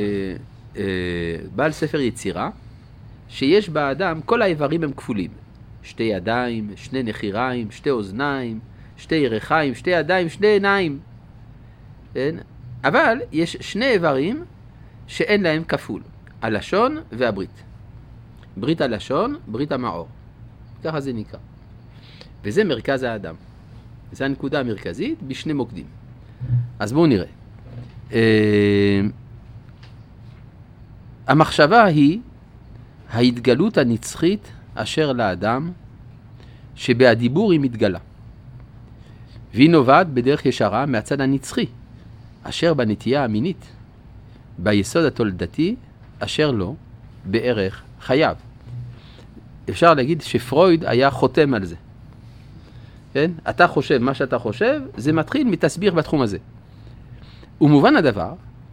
Speaker 1: בעל ספר יצירה, שיש באדם, כל האיברים הם כפולים. 2 ידיים, 2 נחיריים, 2 אוזניים, 2 ירחיים, 2 ידיים, 2 עיניים. כן? אבל יש 2 איברים שאין להם כפול. הלשון והברית. ברית הלשון, ברית המעור. ככה זה נקרא. וזה מרכז האדם. זו הנקודה המרכזית בשני מוקדים. אז בואו נראה. המחשבה היא ההתגלות הנצחית אשר לאדם, שבהדיבור היא מתגלה. והיא נובעת בדרך ישרה מהצד הנצחי, אשר בנטייה המינית, ביסוד התולדתי, אשר לו, בערך חייו. אפשר להגיד שפרויד היה חותם על זה. כן? אתה חושב מה שאתה חושב, זה מתחיל מתסביר בתחום הזה. ומובן הדבר,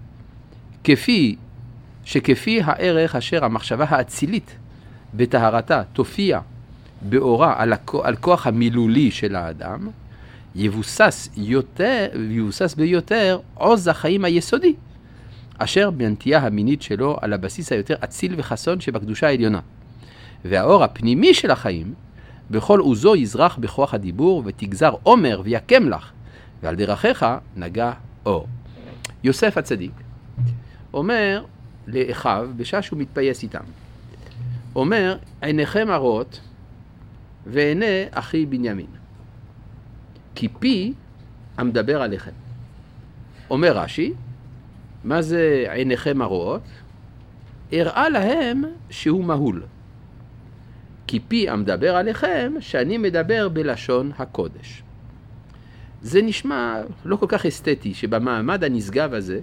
Speaker 1: כפי הערך אשר המחשבה האצילית בטהרתה תופיע באורה על כוח המילולי של האדם, יבוסס ביותר עוז החיים היסודי, אשר בנטייה המינית שלו על הבסיס היותר אציל וחסון שבקדושה העליונה. והאור הפנימי של החיים, בכל עוזו יזרח בכוח הדיבור, ותגזר עומר ויקם לך, ועל דרכיך נגע אור. יוסף הצדיק אומר לאחיו, בשעה שהוא מתפייס איתם, אומר, עיניכם הרות ועיני אחי בנימין, כי פי המדבר עליכם. אומר רש"י, מה זה עיניכם הרות? הראה להם שהוא מהול. כי פי המדבר עליכם, שאני מדבר בלשון הקודש. זה נשמע לא כל כך אסתטי, שבמעמד הנשגב הזה,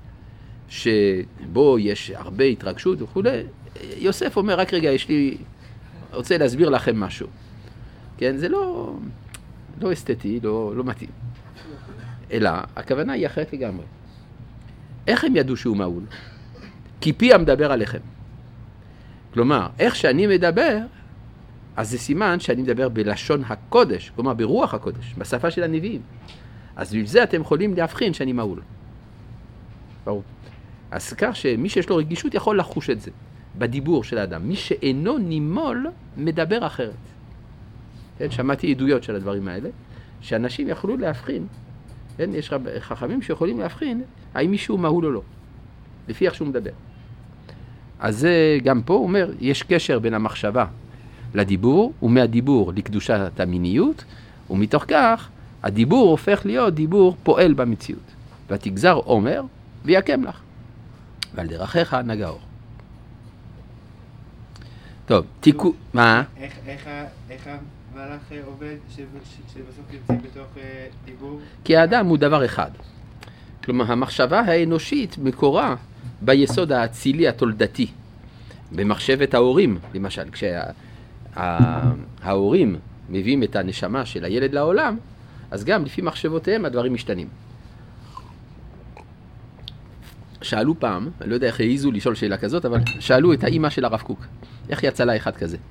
Speaker 1: שבו יש הרבה התרגשות וכו', יוסף אומר, רק רגע, רוצה להסביר לכם משהו. כן, זה לא אסתטי, לא מתאים. אלא, הכוונה היא אחרת לגמרי. איך הם ידעו שהוא מהול? כי פי המדבר עליכם. כלומר, איך שאני מדבר, אז זה סימן שאני מדבר בלשון הקודש, כלומר ברוח הקודש, בשפה של הנביאים. אז בזה אתם יכולים להבחין שאני מהול. ברור. אז כך שמי שיש לו רגישות יכול לחוש את זה, בדיבור של האדם. מי שאינו נימול מדבר אחרת. כן, שמעתי עדויות של הדברים האלה, שאנשים יכולו להבחין, כן, יש חכמים שיכולים להבחין, האם מישהו מהול או לא, לפי איך שהוא מדבר. אז זה גם פה אומר, יש קשר בין המחשבה לדיבור, ומהדיבור לקדושת המיניות, ומתוך כך, הדיבור הופך להיות דיבור פועל במציאות. ותגזר עומר ויקם לך, ועל דרכיך נגע אור. טוב, תיקו... מה?
Speaker 3: איך המהלך עובד שבסוף נמצאים בתוך דיבור? כי
Speaker 1: האדם הוא דבר אחד. כלומר, המחשבה האנושית מקורה ביסוד האצילי התולדתי. במחשבת ההורים, למשל, כשההורים מביאים את הנשמה של הילד לעולם, אז גם לפי מחשבותיהם הדברים משתנים. שאלו פעם, אני לא יודע איך העיזו לשאול שאלה כזאת, אבל שאלו את האמא של הרב קוק, איך יצא לה אחד כזה?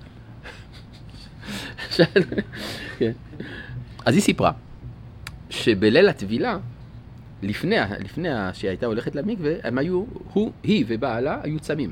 Speaker 1: כן. אז היא סיפרה שבליל הטבילה, לפני שהייתה הולכת למקווה, הם היו, היא ובעלה היו צמים.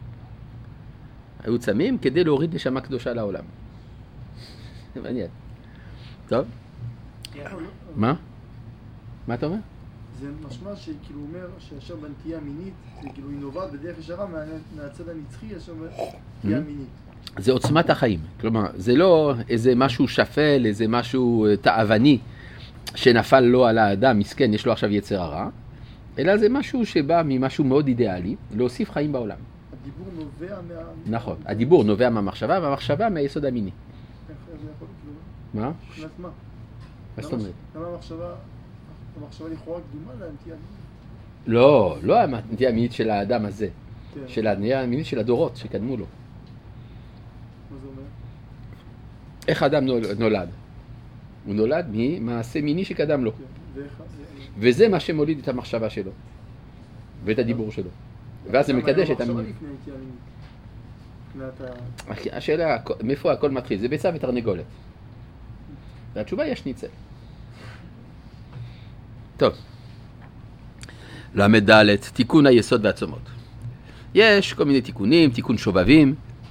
Speaker 1: היו צמים כדי להוריד נשמה קדושה לעולם. זה מעניין. טוב? מה? מה אתה אומר?
Speaker 2: זה משמע שכאילו אומר שישר בנטייה מינית, זה כאילו היא נובעת בדרך ישרה מהצד הנצחי ישר בנטייה מינית.
Speaker 1: זה עוצמת החיים. כלומר, זה לא איזה משהו שפל, איזה משהו תאווני שנפל לו על האדם, מסכן, יש לו עכשיו יצר הרע, אלא זה משהו שבא ממשהו מאוד אידיאלי, להוסיף חיים בעולם.
Speaker 2: הדיבור נובע
Speaker 1: נכון, הדיבור נובע מהמחשבה, והמחשבה מהיסוד המיני.
Speaker 2: איך זה יכול כאילו?
Speaker 1: מה?
Speaker 2: מבחינת מה?
Speaker 1: מה זאת אומרת?
Speaker 2: למה המחשבה לכאורה קדומה לנטייה מינית?
Speaker 1: לא הנטייה המינית של האדם הזה, של הנטייה המינית של הדורות שקדמו לו.
Speaker 2: מה זה אומר?
Speaker 1: איך האדם נולד? הוא נולד ממעשה מיני שקדם לו. וזה מה שמוליד את המחשבה שלו, ואת הדיבור שלו. ואז זה מקדש את המיניות. השאלה, מאיפה הכל מתחיל? זה ביצה ותרנגולת. והתשובה יש ניצל. טוב. למד תיקון היסוד והצומות. יש כל מיני תיקונים, תיקון שובבים,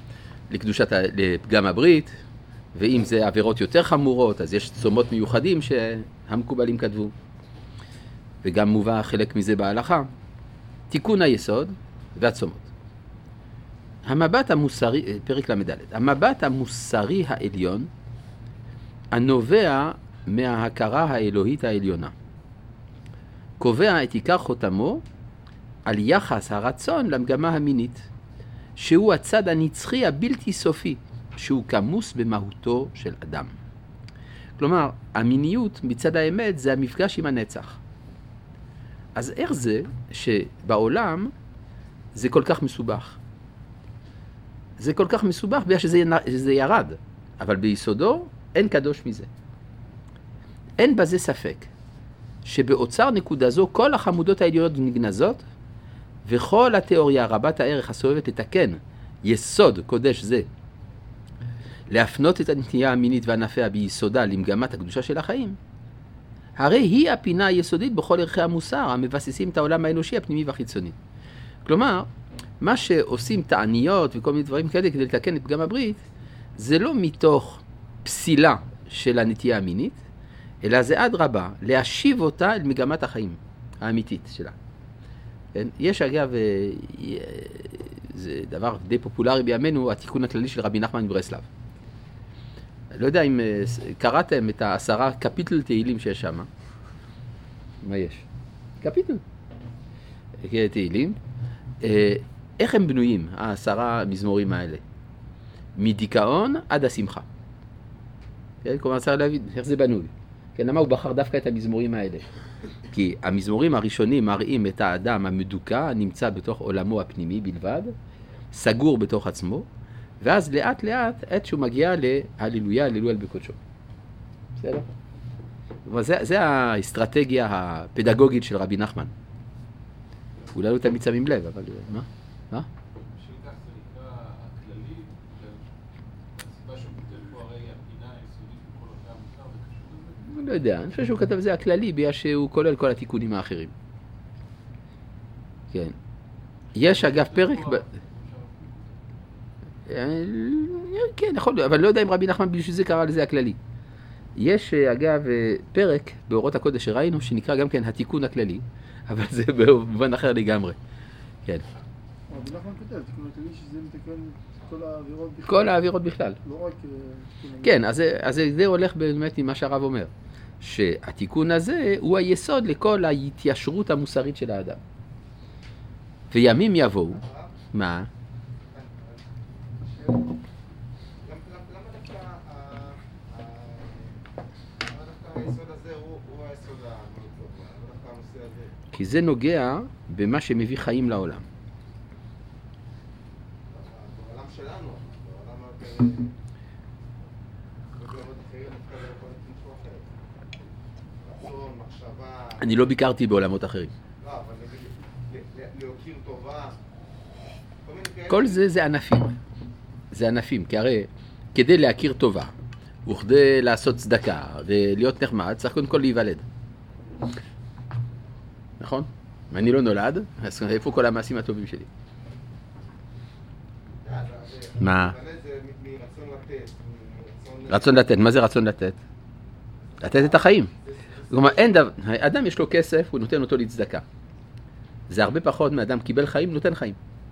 Speaker 1: לפגם הברית, ואם זה עבירות יותר חמורות, אז יש צומות מיוחדים שהמקובלים כתבו. וגם מובא חלק מזה בהלכה. תיקון היסוד והצומות. המבט המוסרי, פרק למד, המבט המוסרי העליון, הנובע מההכרה האלוהית העליונה, קובע את עיקר חותמו על יחס הרצון למגמה המינית, שהוא הצד הנצחי הבלתי סופי, שהוא כמוס במהותו של אדם. כלומר, המיניות מצד האמת זה המפגש עם הנצח. אז איך זה שבעולם זה כל כך מסובך? זה כל כך מסובך בגלל שזה ירד, אבל ביסודו אין קדוש מזה. אין בזה ספק שבאוצר נקודה זו כל החמודות העליונות נגנזות, וכל התיאוריה רבת הערך הסובבת לתקן יסוד קודש זה, להפנות את הנטייה המינית וענפיה ביסודה למגמת הקדושה של החיים, הרי היא הפינה היסודית בכל ערכי המוסר המבססים את העולם האנושי הפנימי והחיצוני. כלומר, מה שעושים תעניות וכל מיני דברים כאלה כדי לתקן את פגם הברית, זה לא מתוך פסילה של הנטייה המינית, אלא זה אדרבה, להשיב אותה אל מגמת החיים האמיתית שלה. כן? יש אגב, זה דבר די פופולרי בימינו, התיקון הכללי של רבי נחמן מברסלב. לא יודע אם קראתם את 10 קפיטל תהילים שיש שם. מה יש? קפיטל. תהילים. איך הם בנויים, 10 מזמורים האלה? מדיכאון עד השמחה. כן? כלומר, צריך להבין איך זה בנוי. כן, למה הוא בחר דווקא את המזמורים האלה? כי המזמורים הראשונים מראים את האדם המדוכא, נמצא בתוך עולמו הפנימי בלבד, סגור בתוך עצמו, ואז לאט לאט, עד שהוא מגיע להללויה, הללו אל בקודשו. בסדר? זה האסטרטגיה הפדגוגית של רבי נחמן. אולי לא תמיד שמים לב, אבל מה? מה?
Speaker 4: בשביל כך זה נקרא הכללי, הסיבה שהוא כותב פה הרי הפינה היסודית בכל ערכי המוסר וקשור לזה?
Speaker 1: לא יודע, אני חושב שהוא כתב זה הכללי, בגלל שהוא כולל כל התיקונים האחרים. כן. יש אגב פרק... כן, יכול, אבל לא יודע אם רבי נחמן בשביל זה קרא לזה הכללי. יש אגב פרק באורות הקודש שראינו שנקרא גם כן התיקון הכללי, אבל זה במובן אחר לגמרי. כן.
Speaker 2: רבי נחמן כותב, תיקון הכללי שזה מתקן כל האווירות בכלל.
Speaker 1: כל האווירות בכלל.
Speaker 2: לא רק...
Speaker 1: כן, אז זה הולך באמת עם מה שהרב אומר, שהתיקון הזה הוא היסוד לכל ההתיישרות המוסרית של האדם. וימים יבואו, מה? כי זה נוגע במה שמביא חיים לעולם.
Speaker 3: בעולם שלנו, בעולם רצון, מחשבה...
Speaker 1: אני לא ביקרתי בעולמות אחרים.
Speaker 3: לא, אבל להוקיר טובה...
Speaker 1: כל זה ענפים. זה ענפים, כי הרי כדי להכיר טובה, וכדי לעשות צדקה ולהיות נחמד, צריך קודם כל להיוולד. נכון? אם אני לא נולד, אז איפה כל המעשים הטובים שלי? מה? רצון לתת. מה זה רצון לתת? לתת את החיים. כלומר, אדם יש לו כסף, הוא נותן אותו לצדקה. זה הרבה פחות מאדם קיבל חיים, נותן חיים.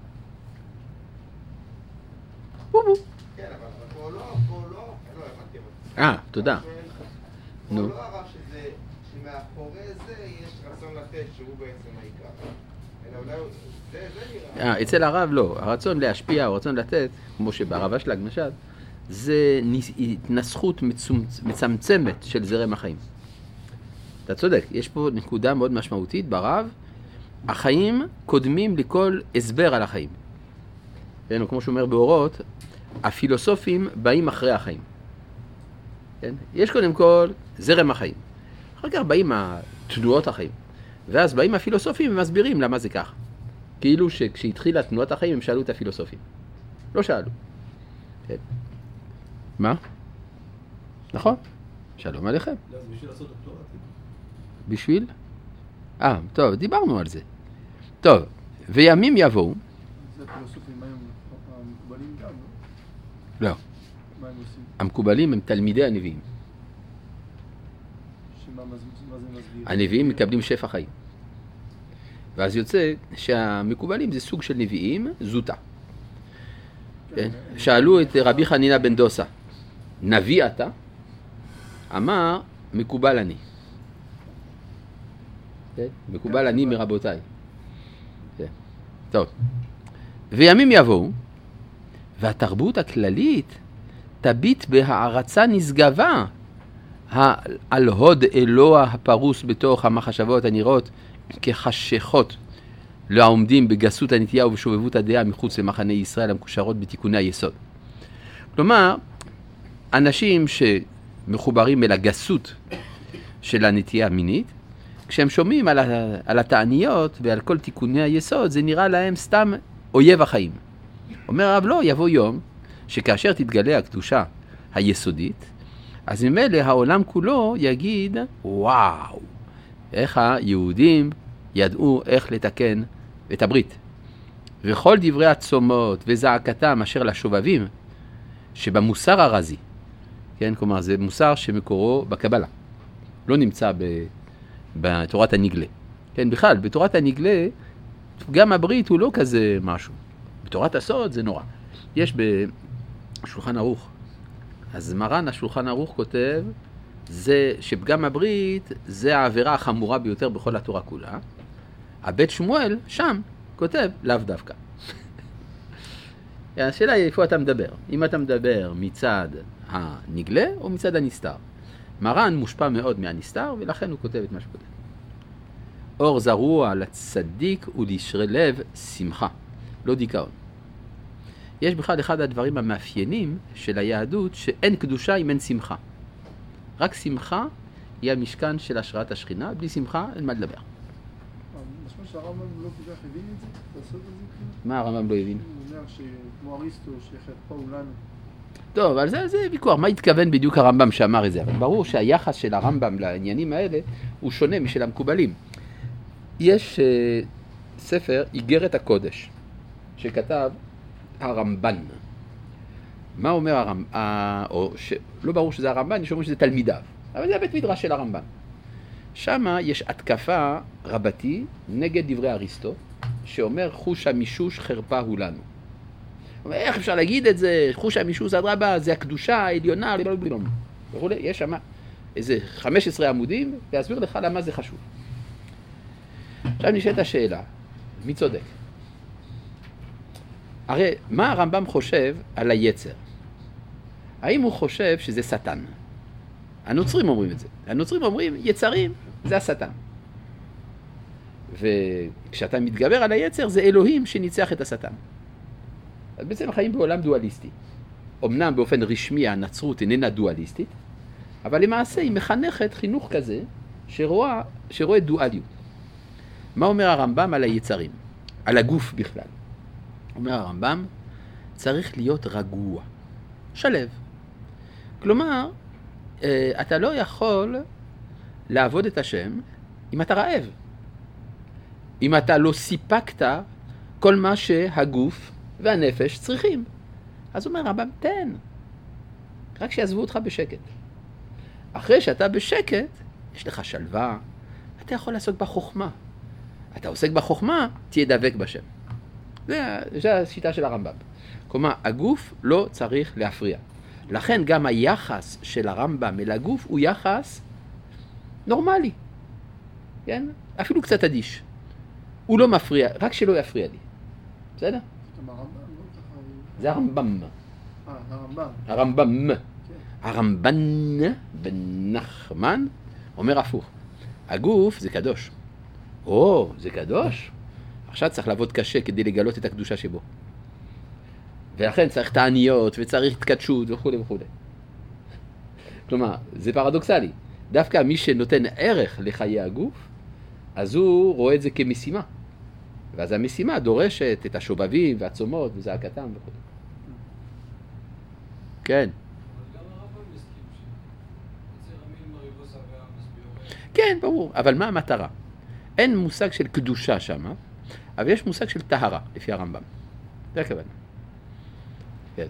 Speaker 1: בובו.
Speaker 3: כן, אבל פה לא,
Speaker 1: תודה.
Speaker 3: פה לא הרב שמאחורי זה יש רצון לתת שהוא בעצם העיקר. אלא אולי זה נראה.
Speaker 1: אצל הרב לא. הרצון להשפיע, הרצון לתת, כמו שברב אשלג משל, זה התנסחות מצמצמת של זרם החיים. אתה צודק, יש פה נקודה מאוד משמעותית ברב, החיים קודמים לכל הסבר על החיים. כן, כמו שאומר באורות, הפילוסופים באים אחרי החיים. כן? יש קודם כל זרם החיים. אחר כך באים תנועות החיים. ואז באים הפילוסופים ומסבירים למה זה כך. כאילו שכשהתחילה תנועת החיים הם שאלו את הפילוסופים. לא שאלו. כן. מה? נכון? שלום עליכם.
Speaker 4: לא, זה בשביל לעשות דוקטורט.
Speaker 1: בשביל? טוב, דיברנו על זה. טוב, וימים יבואו.
Speaker 2: זה הפילוסופים היום המקובלים גם,
Speaker 1: לא?
Speaker 2: מה הם עושים?
Speaker 1: המקובלים הם תלמידי הנביאים.
Speaker 2: מה זה מסביר?
Speaker 1: הנביאים מקבלים שפע חיים. ואז יוצא שהמקובלים זה סוג של נביאים, זוטה. כן? שאלו את רבי חנינה בן דוסה, נביא אתה? אמר, מקובל אני. כן? מקובל אני מרבותיי. כן. טוב. וימים יבואו, והתרבות הכללית תביט בהערצה נשגבה על הוד אלוה הפרוס בתוך המחשבות הנראות כחשכות לעומדים בגסות הנטייה ובשובבות הדעה מחוץ למחנה ישראל המקושרות בתיקוני היסוד. כלומר, אנשים שמחוברים אל הגסות של הנטייה המינית, כשהם שומעים על התעניות ועל כל תיקוני היסוד, זה נראה להם סתם אויב החיים. אומר הרב, לא, יבוא יום שכאשר תתגלה הקדושה היסודית, אז ממילא העולם כולו יגיד, וואו, איך היהודים ידעו איך לתקן את הברית. וכל דברי הצומות וזעקתם אשר לשובבים, שבמוסר הרזי, כן, כלומר זה מוסר שמקורו בקבלה, לא נמצא בתורת הנגלה. כן, בכלל, בתורת הנגלה, גם הברית הוא לא כזה משהו. בתורת הסוד זה נורא. יש בשולחן ערוך, אז מרן השולחן ערוך כותב, זה שפגם הברית זה העבירה החמורה ביותר בכל התורה כולה. הבית שמואל שם כותב לאו דווקא. השאלה היא איפה אתה מדבר. אם אתה מדבר מצד הנגלה או מצד הנסתר. מרן מושפע מאוד מהנסתר ולכן הוא כותב את מה שכותב. אור זרוע לצדיק ולישרי לב שמחה, לא דיכאון. יש בכלל אחד הדברים המאפיינים של היהדות שאין קדושה אם אין שמחה. רק שמחה היא המשכן של השראת השכינה, בלי שמחה אין מה לדבר.
Speaker 2: משמע שהרמב"ם לא כל כך הבין את זה? לעשות את זה?
Speaker 1: מה הרמב"ם לא הבין?
Speaker 2: הוא אומר שכמו אריסטו שחרפו לנו.
Speaker 1: טוב, אבל זה ויכוח. מה התכוון בדיוק הרמב"ם שאמר את זה? אבל ברור שהיחס של הרמב"ם לעניינים האלה הוא שונה משל המקובלים. יש ספר איגרת הקודש שכתב הרמב"ן. מה אומר הרמב"ן? לא ברור שזה הרמב"ן, יש אומרים שזה תלמידיו. אבל זה הבית מדרש של הרמב"ן. שם יש התקפה רבתי נגד דברי אריסטו, שאומר חוש המישוש חרפה הוא לנו. אומר, איך אפשר להגיד את זה? חוש המישוש אדרבה, זה הקדושה העליונה, וכולי. יש שם איזה 15 עמודים, להסביר לך למה זה חשוב. עכשיו נשאלת השאלה, מי צודק? הרי מה הרמב"ם חושב על היצר? האם הוא חושב שזה שטן? הנוצרים אומרים את זה. הנוצרים אומרים, יצרים זה השטן. וכשאתה מתגבר על היצר, זה אלוהים שניצח את השטן. אז בעצם חיים בעולם דואליסטי. אמנם באופן רשמי הנצרות איננה דואליסטית, אבל למעשה היא מחנכת חינוך כזה שרואה דואליות. מה אומר הרמב"ם על היצרים? על הגוף בכלל. אומר הרמב"ם, צריך להיות רגוע, שלב. כלומר, אתה לא יכול לעבוד את השם אם אתה רעב. אם אתה לא סיפקת כל מה שהגוף והנפש צריכים. אז אומר הרמב"ם, תן. רק שיעזבו אותך בשקט. אחרי שאתה בשקט, יש לך שלווה, אתה יכול לעסוק בחוכמה. אתה עוסק בחוכמה, תהיה דבק בשם. זה השיטה של הרמב"ם. כלומר, הגוף לא צריך להפריע. לכן גם היחס של הרמב"ם אל הגוף הוא יחס נורמלי. כן? אפילו קצת אדיש. הוא לא מפריע, רק שלא יפריע לי. בסדר? זה הרמב"ם.
Speaker 2: הרמב"ם.
Speaker 1: הרמב"ם. הרמב"ן בן נחמן אומר הפוך. הגוף זה קדוש. זה קדוש? עכשיו צריך לעבוד קשה כדי לגלות את הקדושה שבו. ולכן צריך תעניות וצריך התקדשות וכו' וכו'. כלומר, זה פרדוקסלי. דווקא מי שנותן ערך לחיי הגוף, אז הוא רואה את זה כמשימה. ואז המשימה דורשת את השובבים והצומות וזעקתם וכו'. כן. כן, ברור. אבל מה המטרה? אין מושג של קדושה שם, אבל יש מושג של טהרה, לפי הרמב"ם. זה הכוונה. כן.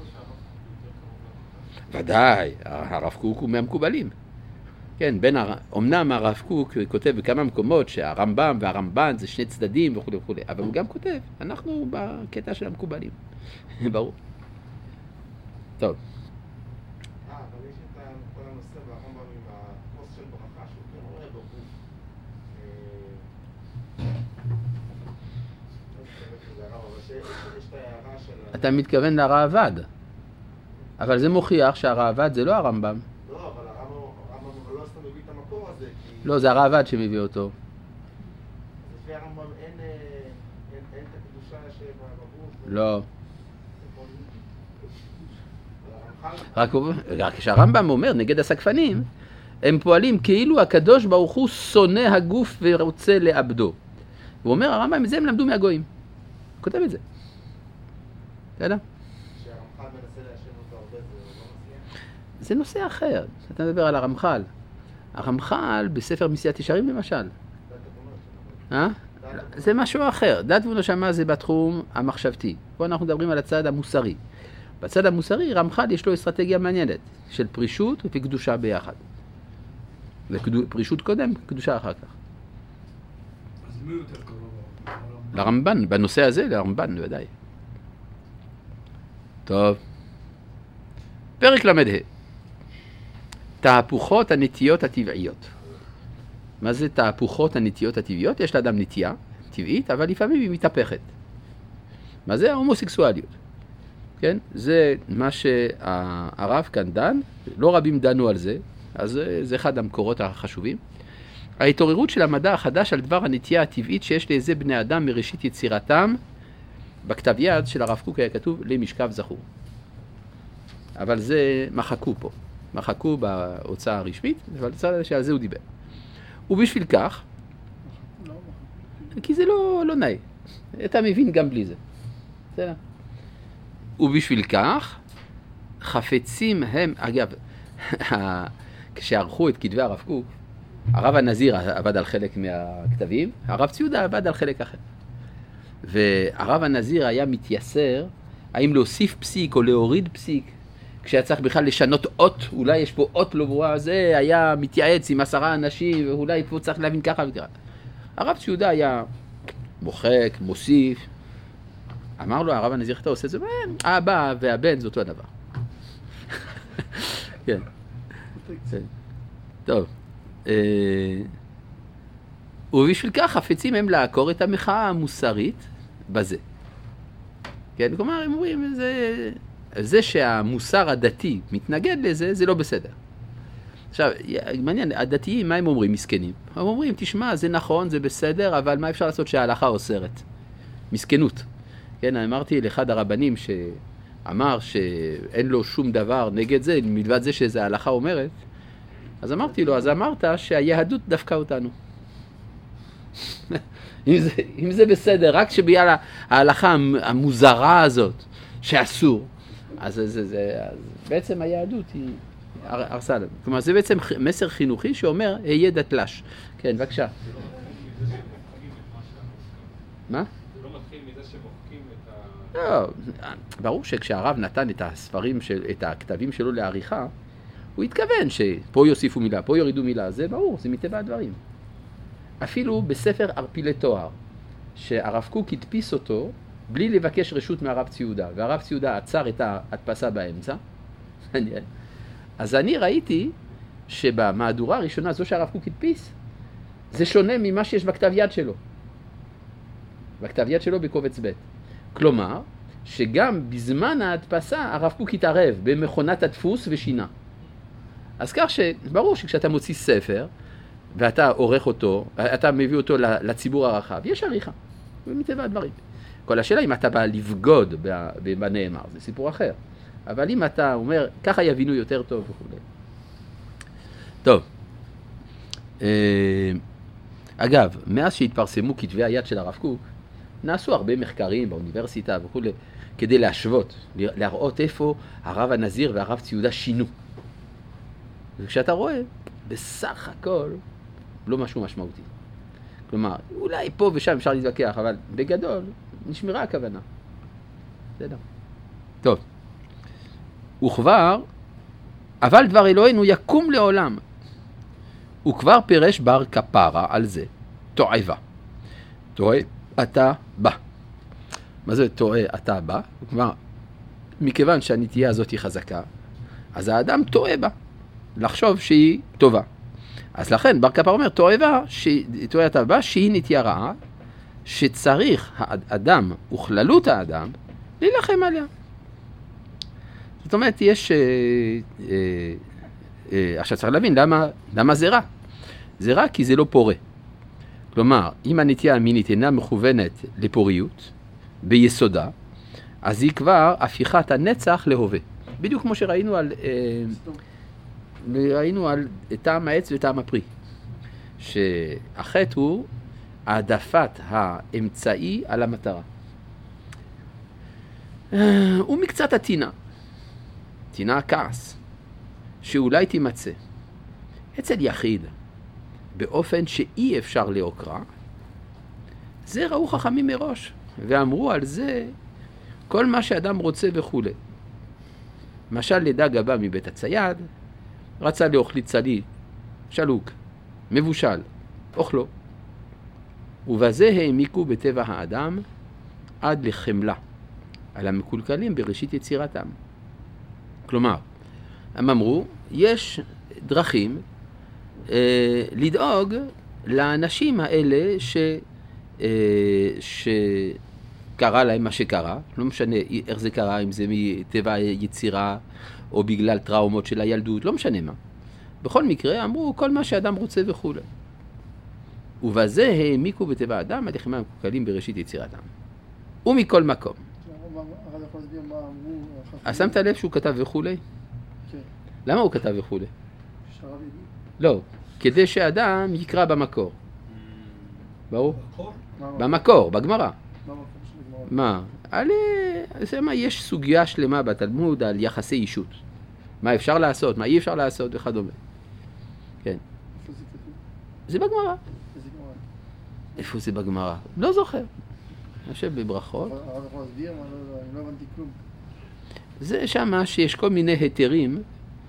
Speaker 1: ודאי, הרב קוק הוא מהמקובלים. כן, אמנם הרב קוק כותב בכמה מקומות שהרמב"ם והרמב"ן זה שני צדדים וכו' וכו', אבל הוא גם כותב, אנחנו בקטע של המקובלים. ברור. טוב.
Speaker 3: אבל יש את כל הנושא והרמב"ם עם הכוס של ברכה, שהוא כן רואה בגוף.
Speaker 1: אתה מתכוון לרעב"ד, אבל זה מוכיח שהרעב"ד זה לא הרמב"ם.
Speaker 3: לא, אבל הרמב"ם לא סתם מביא את המקור הזה.
Speaker 1: לא, זה הרעב"ד שמביא אותו.
Speaker 3: לפי הרמב"ם אין את הקדושה שבגוף.
Speaker 1: לא. רק כשהרמב"ם אומר נגד הסקפנים, הם פועלים כאילו הקדוש ברוך הוא שונא הגוף ורוצה לאבדו. הוא אומר, הרמב"ם, זה הם למדו מהגויים. הוא כותב את זה. בסדר?
Speaker 3: שהרמח"ל מנסה להאשים אותו הרבה, זה לא מצליח.
Speaker 1: זה נושא אחר. אתה מדבר על הרמח"ל. הרמח"ל בספר מסיעת ישרים למשל. זה משהו אחר. דת ונשמה זה בתחום המחשבתי. פה אנחנו מדברים על הצד המוסרי. בצד המוסרי, רמח"ל יש לו אסטרטגיה מעניינת של פרישות וקדושה ביחד. פרישות קודם, קדושה אחר כך.
Speaker 5: אז מי יותר קרוב?
Speaker 1: לרמב"ן, בנושא הזה לרמב"ן, בוודאי. טוב. פרק למ"ה. תהפוכות הנטיות הטבעיות. מה זה תהפוכות הנטיות הטבעיות? יש לאדם נטייה טבעית, אבל לפעמים היא מתהפכת. מה זה? ההומוסקסואליות. כן? זה מה שהרב כאן דן, לא רבים דנו על זה, אז זה אחד המקורות החשובים. ההתעוררות של המדע החדש על דבר הנטייה הטבעית שיש לאיזה בני אדם מראשית יצירתם, בכתב יד של הרב קוק היה כתוב למשכב זכור. אבל זה מחקו פה. מחקו בהוצאה הרשמית, אבל שעל זה הוא דיבר. ובשביל כך, כי זה לא נאי. אתה מבין גם בלי זה. בסדר. ובשביל כך, חפצים הם, אגב, כשערכו את כתבי הרב קוק, הרב הנזיר עבד על חלק מהכתבים, הרב ציודה עבד על חלק אחר. והרב הנזיר היה מתייסר, האם להוסיף פסיק או להוריד פסיק, כשהיה צריך בכלל לשנות אות, אולי יש פה אות לא ברורה, זה היה מתייעץ עם 10 אנשים, ואולי פה צריך להבין ככה וככה. הרב ציודה היה מוחק, מוסיף, אמר לו הרב הנזיר, אתה עושה את זה? האבא והבן זה אותו הדבר. כן. טוב. ובשביל כך חפצים הם לעקור את המחאה המוסרית בזה. כן, כלומר, הם אומרים, זה שהמוסר הדתי מתנגד לזה, זה לא בסדר. עכשיו, מעניין, הדתיים, מה הם אומרים? מסכנים. הם אומרים, תשמע, זה נכון, זה בסדר, אבל מה אפשר לעשות שההלכה אוסרת? מסכנות. כן, אמרתי לאחד הרבנים שאמר שאין לו שום דבר נגד זה, מלבד זה שזה ההלכה אומרת, אז אמרתי לו, אז אמרת שהיהדות דווקא אותנו. אם זה בסדר, רק שבגלל ההלכה המוזרה הזאת, שאסור, אז בעצם היהדות היא הרסה לנו. כלומר, זה בעצם מסר חינוכי שאומר, היה דתל"ש. כן, בבקשה. מה?
Speaker 4: זה לא מתחיל מזה שמוחקים את
Speaker 1: לא, ברור שכשהרב נתן את הספרים, את הכתבים שלו לעריכה, הוא התכוון שפה יוסיפו מילה, פה יורידו מילה, זה ברור, זה מטבע הדברים. אפילו בספר ערפילי תואר, שהרב קוק הדפיס אותו בלי לבקש רשות מהרב ציודה, והרב ציודה עצר את ההדפסה באמצע, אז אני ראיתי שבמהדורה הראשונה, זו שהרב קוק הדפיס, זה שונה ממה שיש בכתב יד שלו. בכתב יד שלו בקובץ ב'. כלומר, שגם בזמן ההדפסה הרב קוק התערב במכונת הדפוס ושינה. אז כך שברור שכשאתה מוציא ספר, ואתה עורך אותו, אתה מביא אותו לציבור הרחב, יש עריכה, מטבע הדברים. כל השאלה אם אתה בא לבגוד בנאמר, זה סיפור אחר. אבל אם אתה אומר, ככה יבינו יותר טוב וכו'. טוב. אגב, מאז שהתפרסמו כתבי היד של הרב קוק, נעשו הרבה מחקרים באוניברסיטה וכו', כדי להשוות, להראות איפה הרב הנזיר והרב ציודה שינו. וכשאתה רואה, בסך הכל, לא משהו משמעותי. כלומר, אולי פה ושם אפשר להתווכח, אבל בגדול, נשמרה הכוונה. בסדר. טוב. וכבר, אבל דבר אלוהינו יקום לעולם. הוא כבר פירש בר כפרה על זה. תועבה. טועה, אתה בא. מה זה טועה, אתה בא? כלומר, מכיוון שהנטייה הזאת היא חזקה, אז האדם טועה בה. לחשוב שהיא טובה. אז לכן, בר כפרה אומר, טועה אתה בא, שהיא נטייה רעה, שצריך האדם וכללות האדם להילחם עליה. זאת אומרת, יש... עכשיו צריך להבין למה זה רע. זה רע כי זה לא פורה. כלומר, אם הנטייה המינית אינה מכוונת לפוריות, ביסודה, אז היא כבר הפיכת הנצח להווה. בדיוק כמו שראינו על טעם העץ וטעם הפרי. שהחטא הוא העדפת האמצעי על המטרה. ומקצת הטינה. טינה הכעס. שאולי תימצא אצל יחיד באופן שאי אפשר לעוקרה, זה ראו חכמים מראש, ואמרו על זה כל מה שאדם רוצה וכו'. משל לדג הבא מבית הצייד, רצה לאוכלי צלי, שלוק, מבושל, אוכלו. ובזה העמיקו בטבע האדם עד לחמלה על המקולקלים בראשית יצירתם. כלומר, הם אמרו, יש דרכים לדאוג לאנשים האלה שקרה להם מה שקרה, לא משנה איך זה קרה, אם זה מטבע יצירה או בגלל טראומות של הילדות, לא משנה מה. בכל מקרה אמרו כל מה שאדם רוצה וכו'. ובזה העמיקו בטבע האדם עד לחמלה המקולקלים בראשית יצירתם. ומכל מקום.
Speaker 2: הרב יכול להסביר מה אמרו החכמים?
Speaker 1: אז שמת לב שהוא כתב וכו'?
Speaker 2: כן.
Speaker 1: למה הוא כתב וכו'?
Speaker 2: שהרב יגיד?
Speaker 1: לא, כדי שאדם יקרא במקור. ברור?
Speaker 2: מה
Speaker 1: במקור, בגמרא.
Speaker 2: המקום של הגמרא?
Speaker 1: מה? יש סוגיה שלמה בתלמוד על יחסי אישות. מה אפשר לעשות, מה אי אפשר לעשות וכדומה. כן.
Speaker 2: איפה זה כתוב?
Speaker 1: זה בגמרא.
Speaker 2: איזה גמרא?
Speaker 1: איפה זה בגמרא? לא זוכר. יושב בברכות.
Speaker 2: הרב יכול להסביר? אני לא הבנתי כלום.
Speaker 1: זה שמה שיש כל מיני היתרים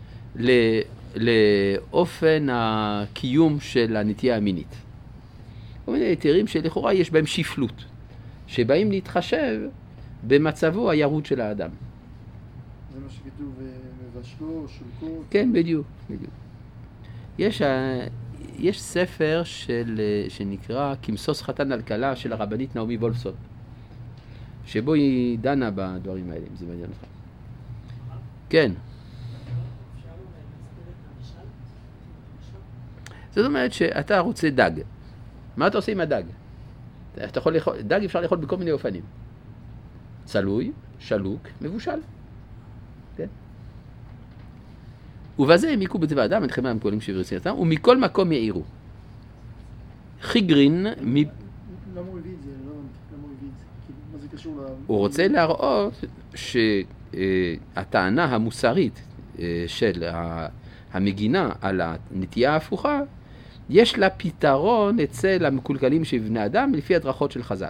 Speaker 1: לאופן הקיום של הנטייה המינית. כל מיני היתרים שלכאורה יש בהם שפלות, שבאים להתחשב במצבו הירוד של האדם.
Speaker 2: זה מה שכתוב מבשלו, שולקו?
Speaker 1: כן, בדיוק. יש ספר שנקרא כמסוס חתן על כלה של הרבנית נעמי וולפסון, שבו היא דנה בדברים האלה, אם זה מעניין לך. כן. זאת אומרת שאתה רוצה דג. מה אתה עושה עם הדג? אתה יכול לאכול, דג אפשר לאכול בכל מיני אופנים. צלוי, שלוק, מבושל. כן? ובזה העמיקו בטבע האדם את חמלה המקולקלים שבראשיתם, ומכל מקום יאירו. חיגרין
Speaker 2: למה הוא הביא את זה? לא הבנתי. למה הוא הביא את זה? מה זה קשור
Speaker 1: הוא רוצה להראות שהטענה המוסרית של המגינה על הנטייה ההפוכה, יש לה פתרון אצל המקולקלים שבבני אדם לפי הדרכות של חז"ל.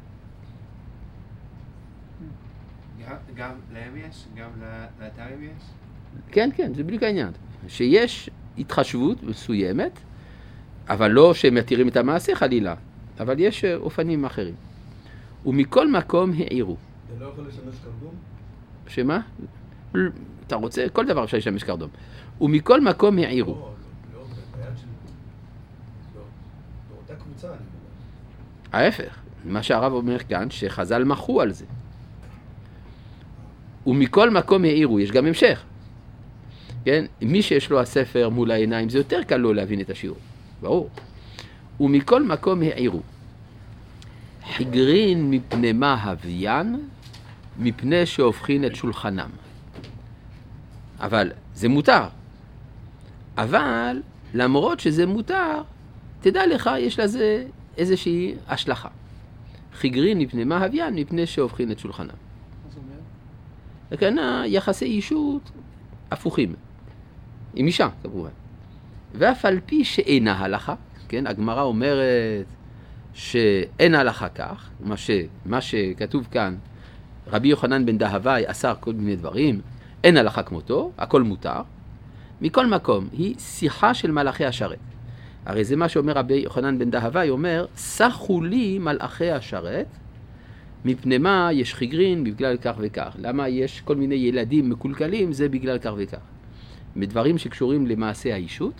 Speaker 3: גם להם יש? גם לאתרים יש?
Speaker 1: כן, כן, זה בדיוק העניין. שיש התחשבות מסוימת, אבל לא שהם מתירים את המעשה חלילה, אבל יש אופנים אחרים. ומכל מקום העירו.
Speaker 5: זה לא יכול לשמש קרדום?
Speaker 1: שמה? אתה רוצה, כל דבר אפשר לשמש קרדום. ומכל מקום העירו.
Speaker 5: לא, ביד שלי. לא, באותה קבוצה אני מדבר.
Speaker 1: ההפך, מה שהרב אומר כאן, שחז"ל מחו על זה. ומכל מקום העירו, יש גם המשך. כן? מי שיש לו הספר מול העיניים, זה יותר קל לו להבין את השיעור. ברור. ומכל מקום העירו. חיגרין מפני מה הוויין, מפני שהופכין את שולחנם. אבל זה מותר. אבל למרות שזה מותר, תדע לך, יש לזה איזושהי השלכה. חיגרין מפני מה הוויין, מפני שהופכין את שולחנם.
Speaker 2: מה זה אומר?
Speaker 1: לכן יחסי אישות הפוכים. עם אישה, כמובן. ואף על פי שאינה הלכה, כן, הגמרא אומרת שאין הלכה כך, מה שכתוב כאן, רבי יוחנן בן דהווי אסר כל מיני דברים, אין הלכה כמותו, הכל מותר. מכל מקום, היא שיחה של מלאכי השרת. הרי זה מה שאומר רבי יוחנן בן דהווי, אומר, סחו לי מלאכי השרת, מפני מה יש חיגרין בגלל כך וכך. למה יש כל מיני ילדים מקולקלים, זה בגלל כך וכך. מדברים שקשורים למעשה האישות,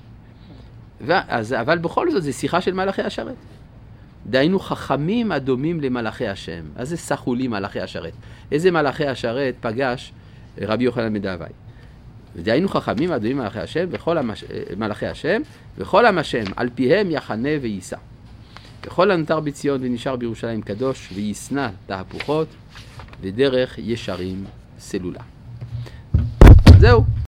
Speaker 1: אבל בכל זאת זה שיחה של מלאכי השרת. דהיינו חכמים הדומים למלאכי השם. אז זה סחו לי מלאכי השרת. איזה מלאכי השרת פגש רבי יוחנן בן דהווי? דהיינו חכמים הדומים מלאכי השם, מלאכי השם, וכל עם השם על פיהם יחנה ויישא. וכל הנותר בציון ונשאר בירושלים קדוש וישנא תהפוכות ודרך ישרים סלולה. זהו.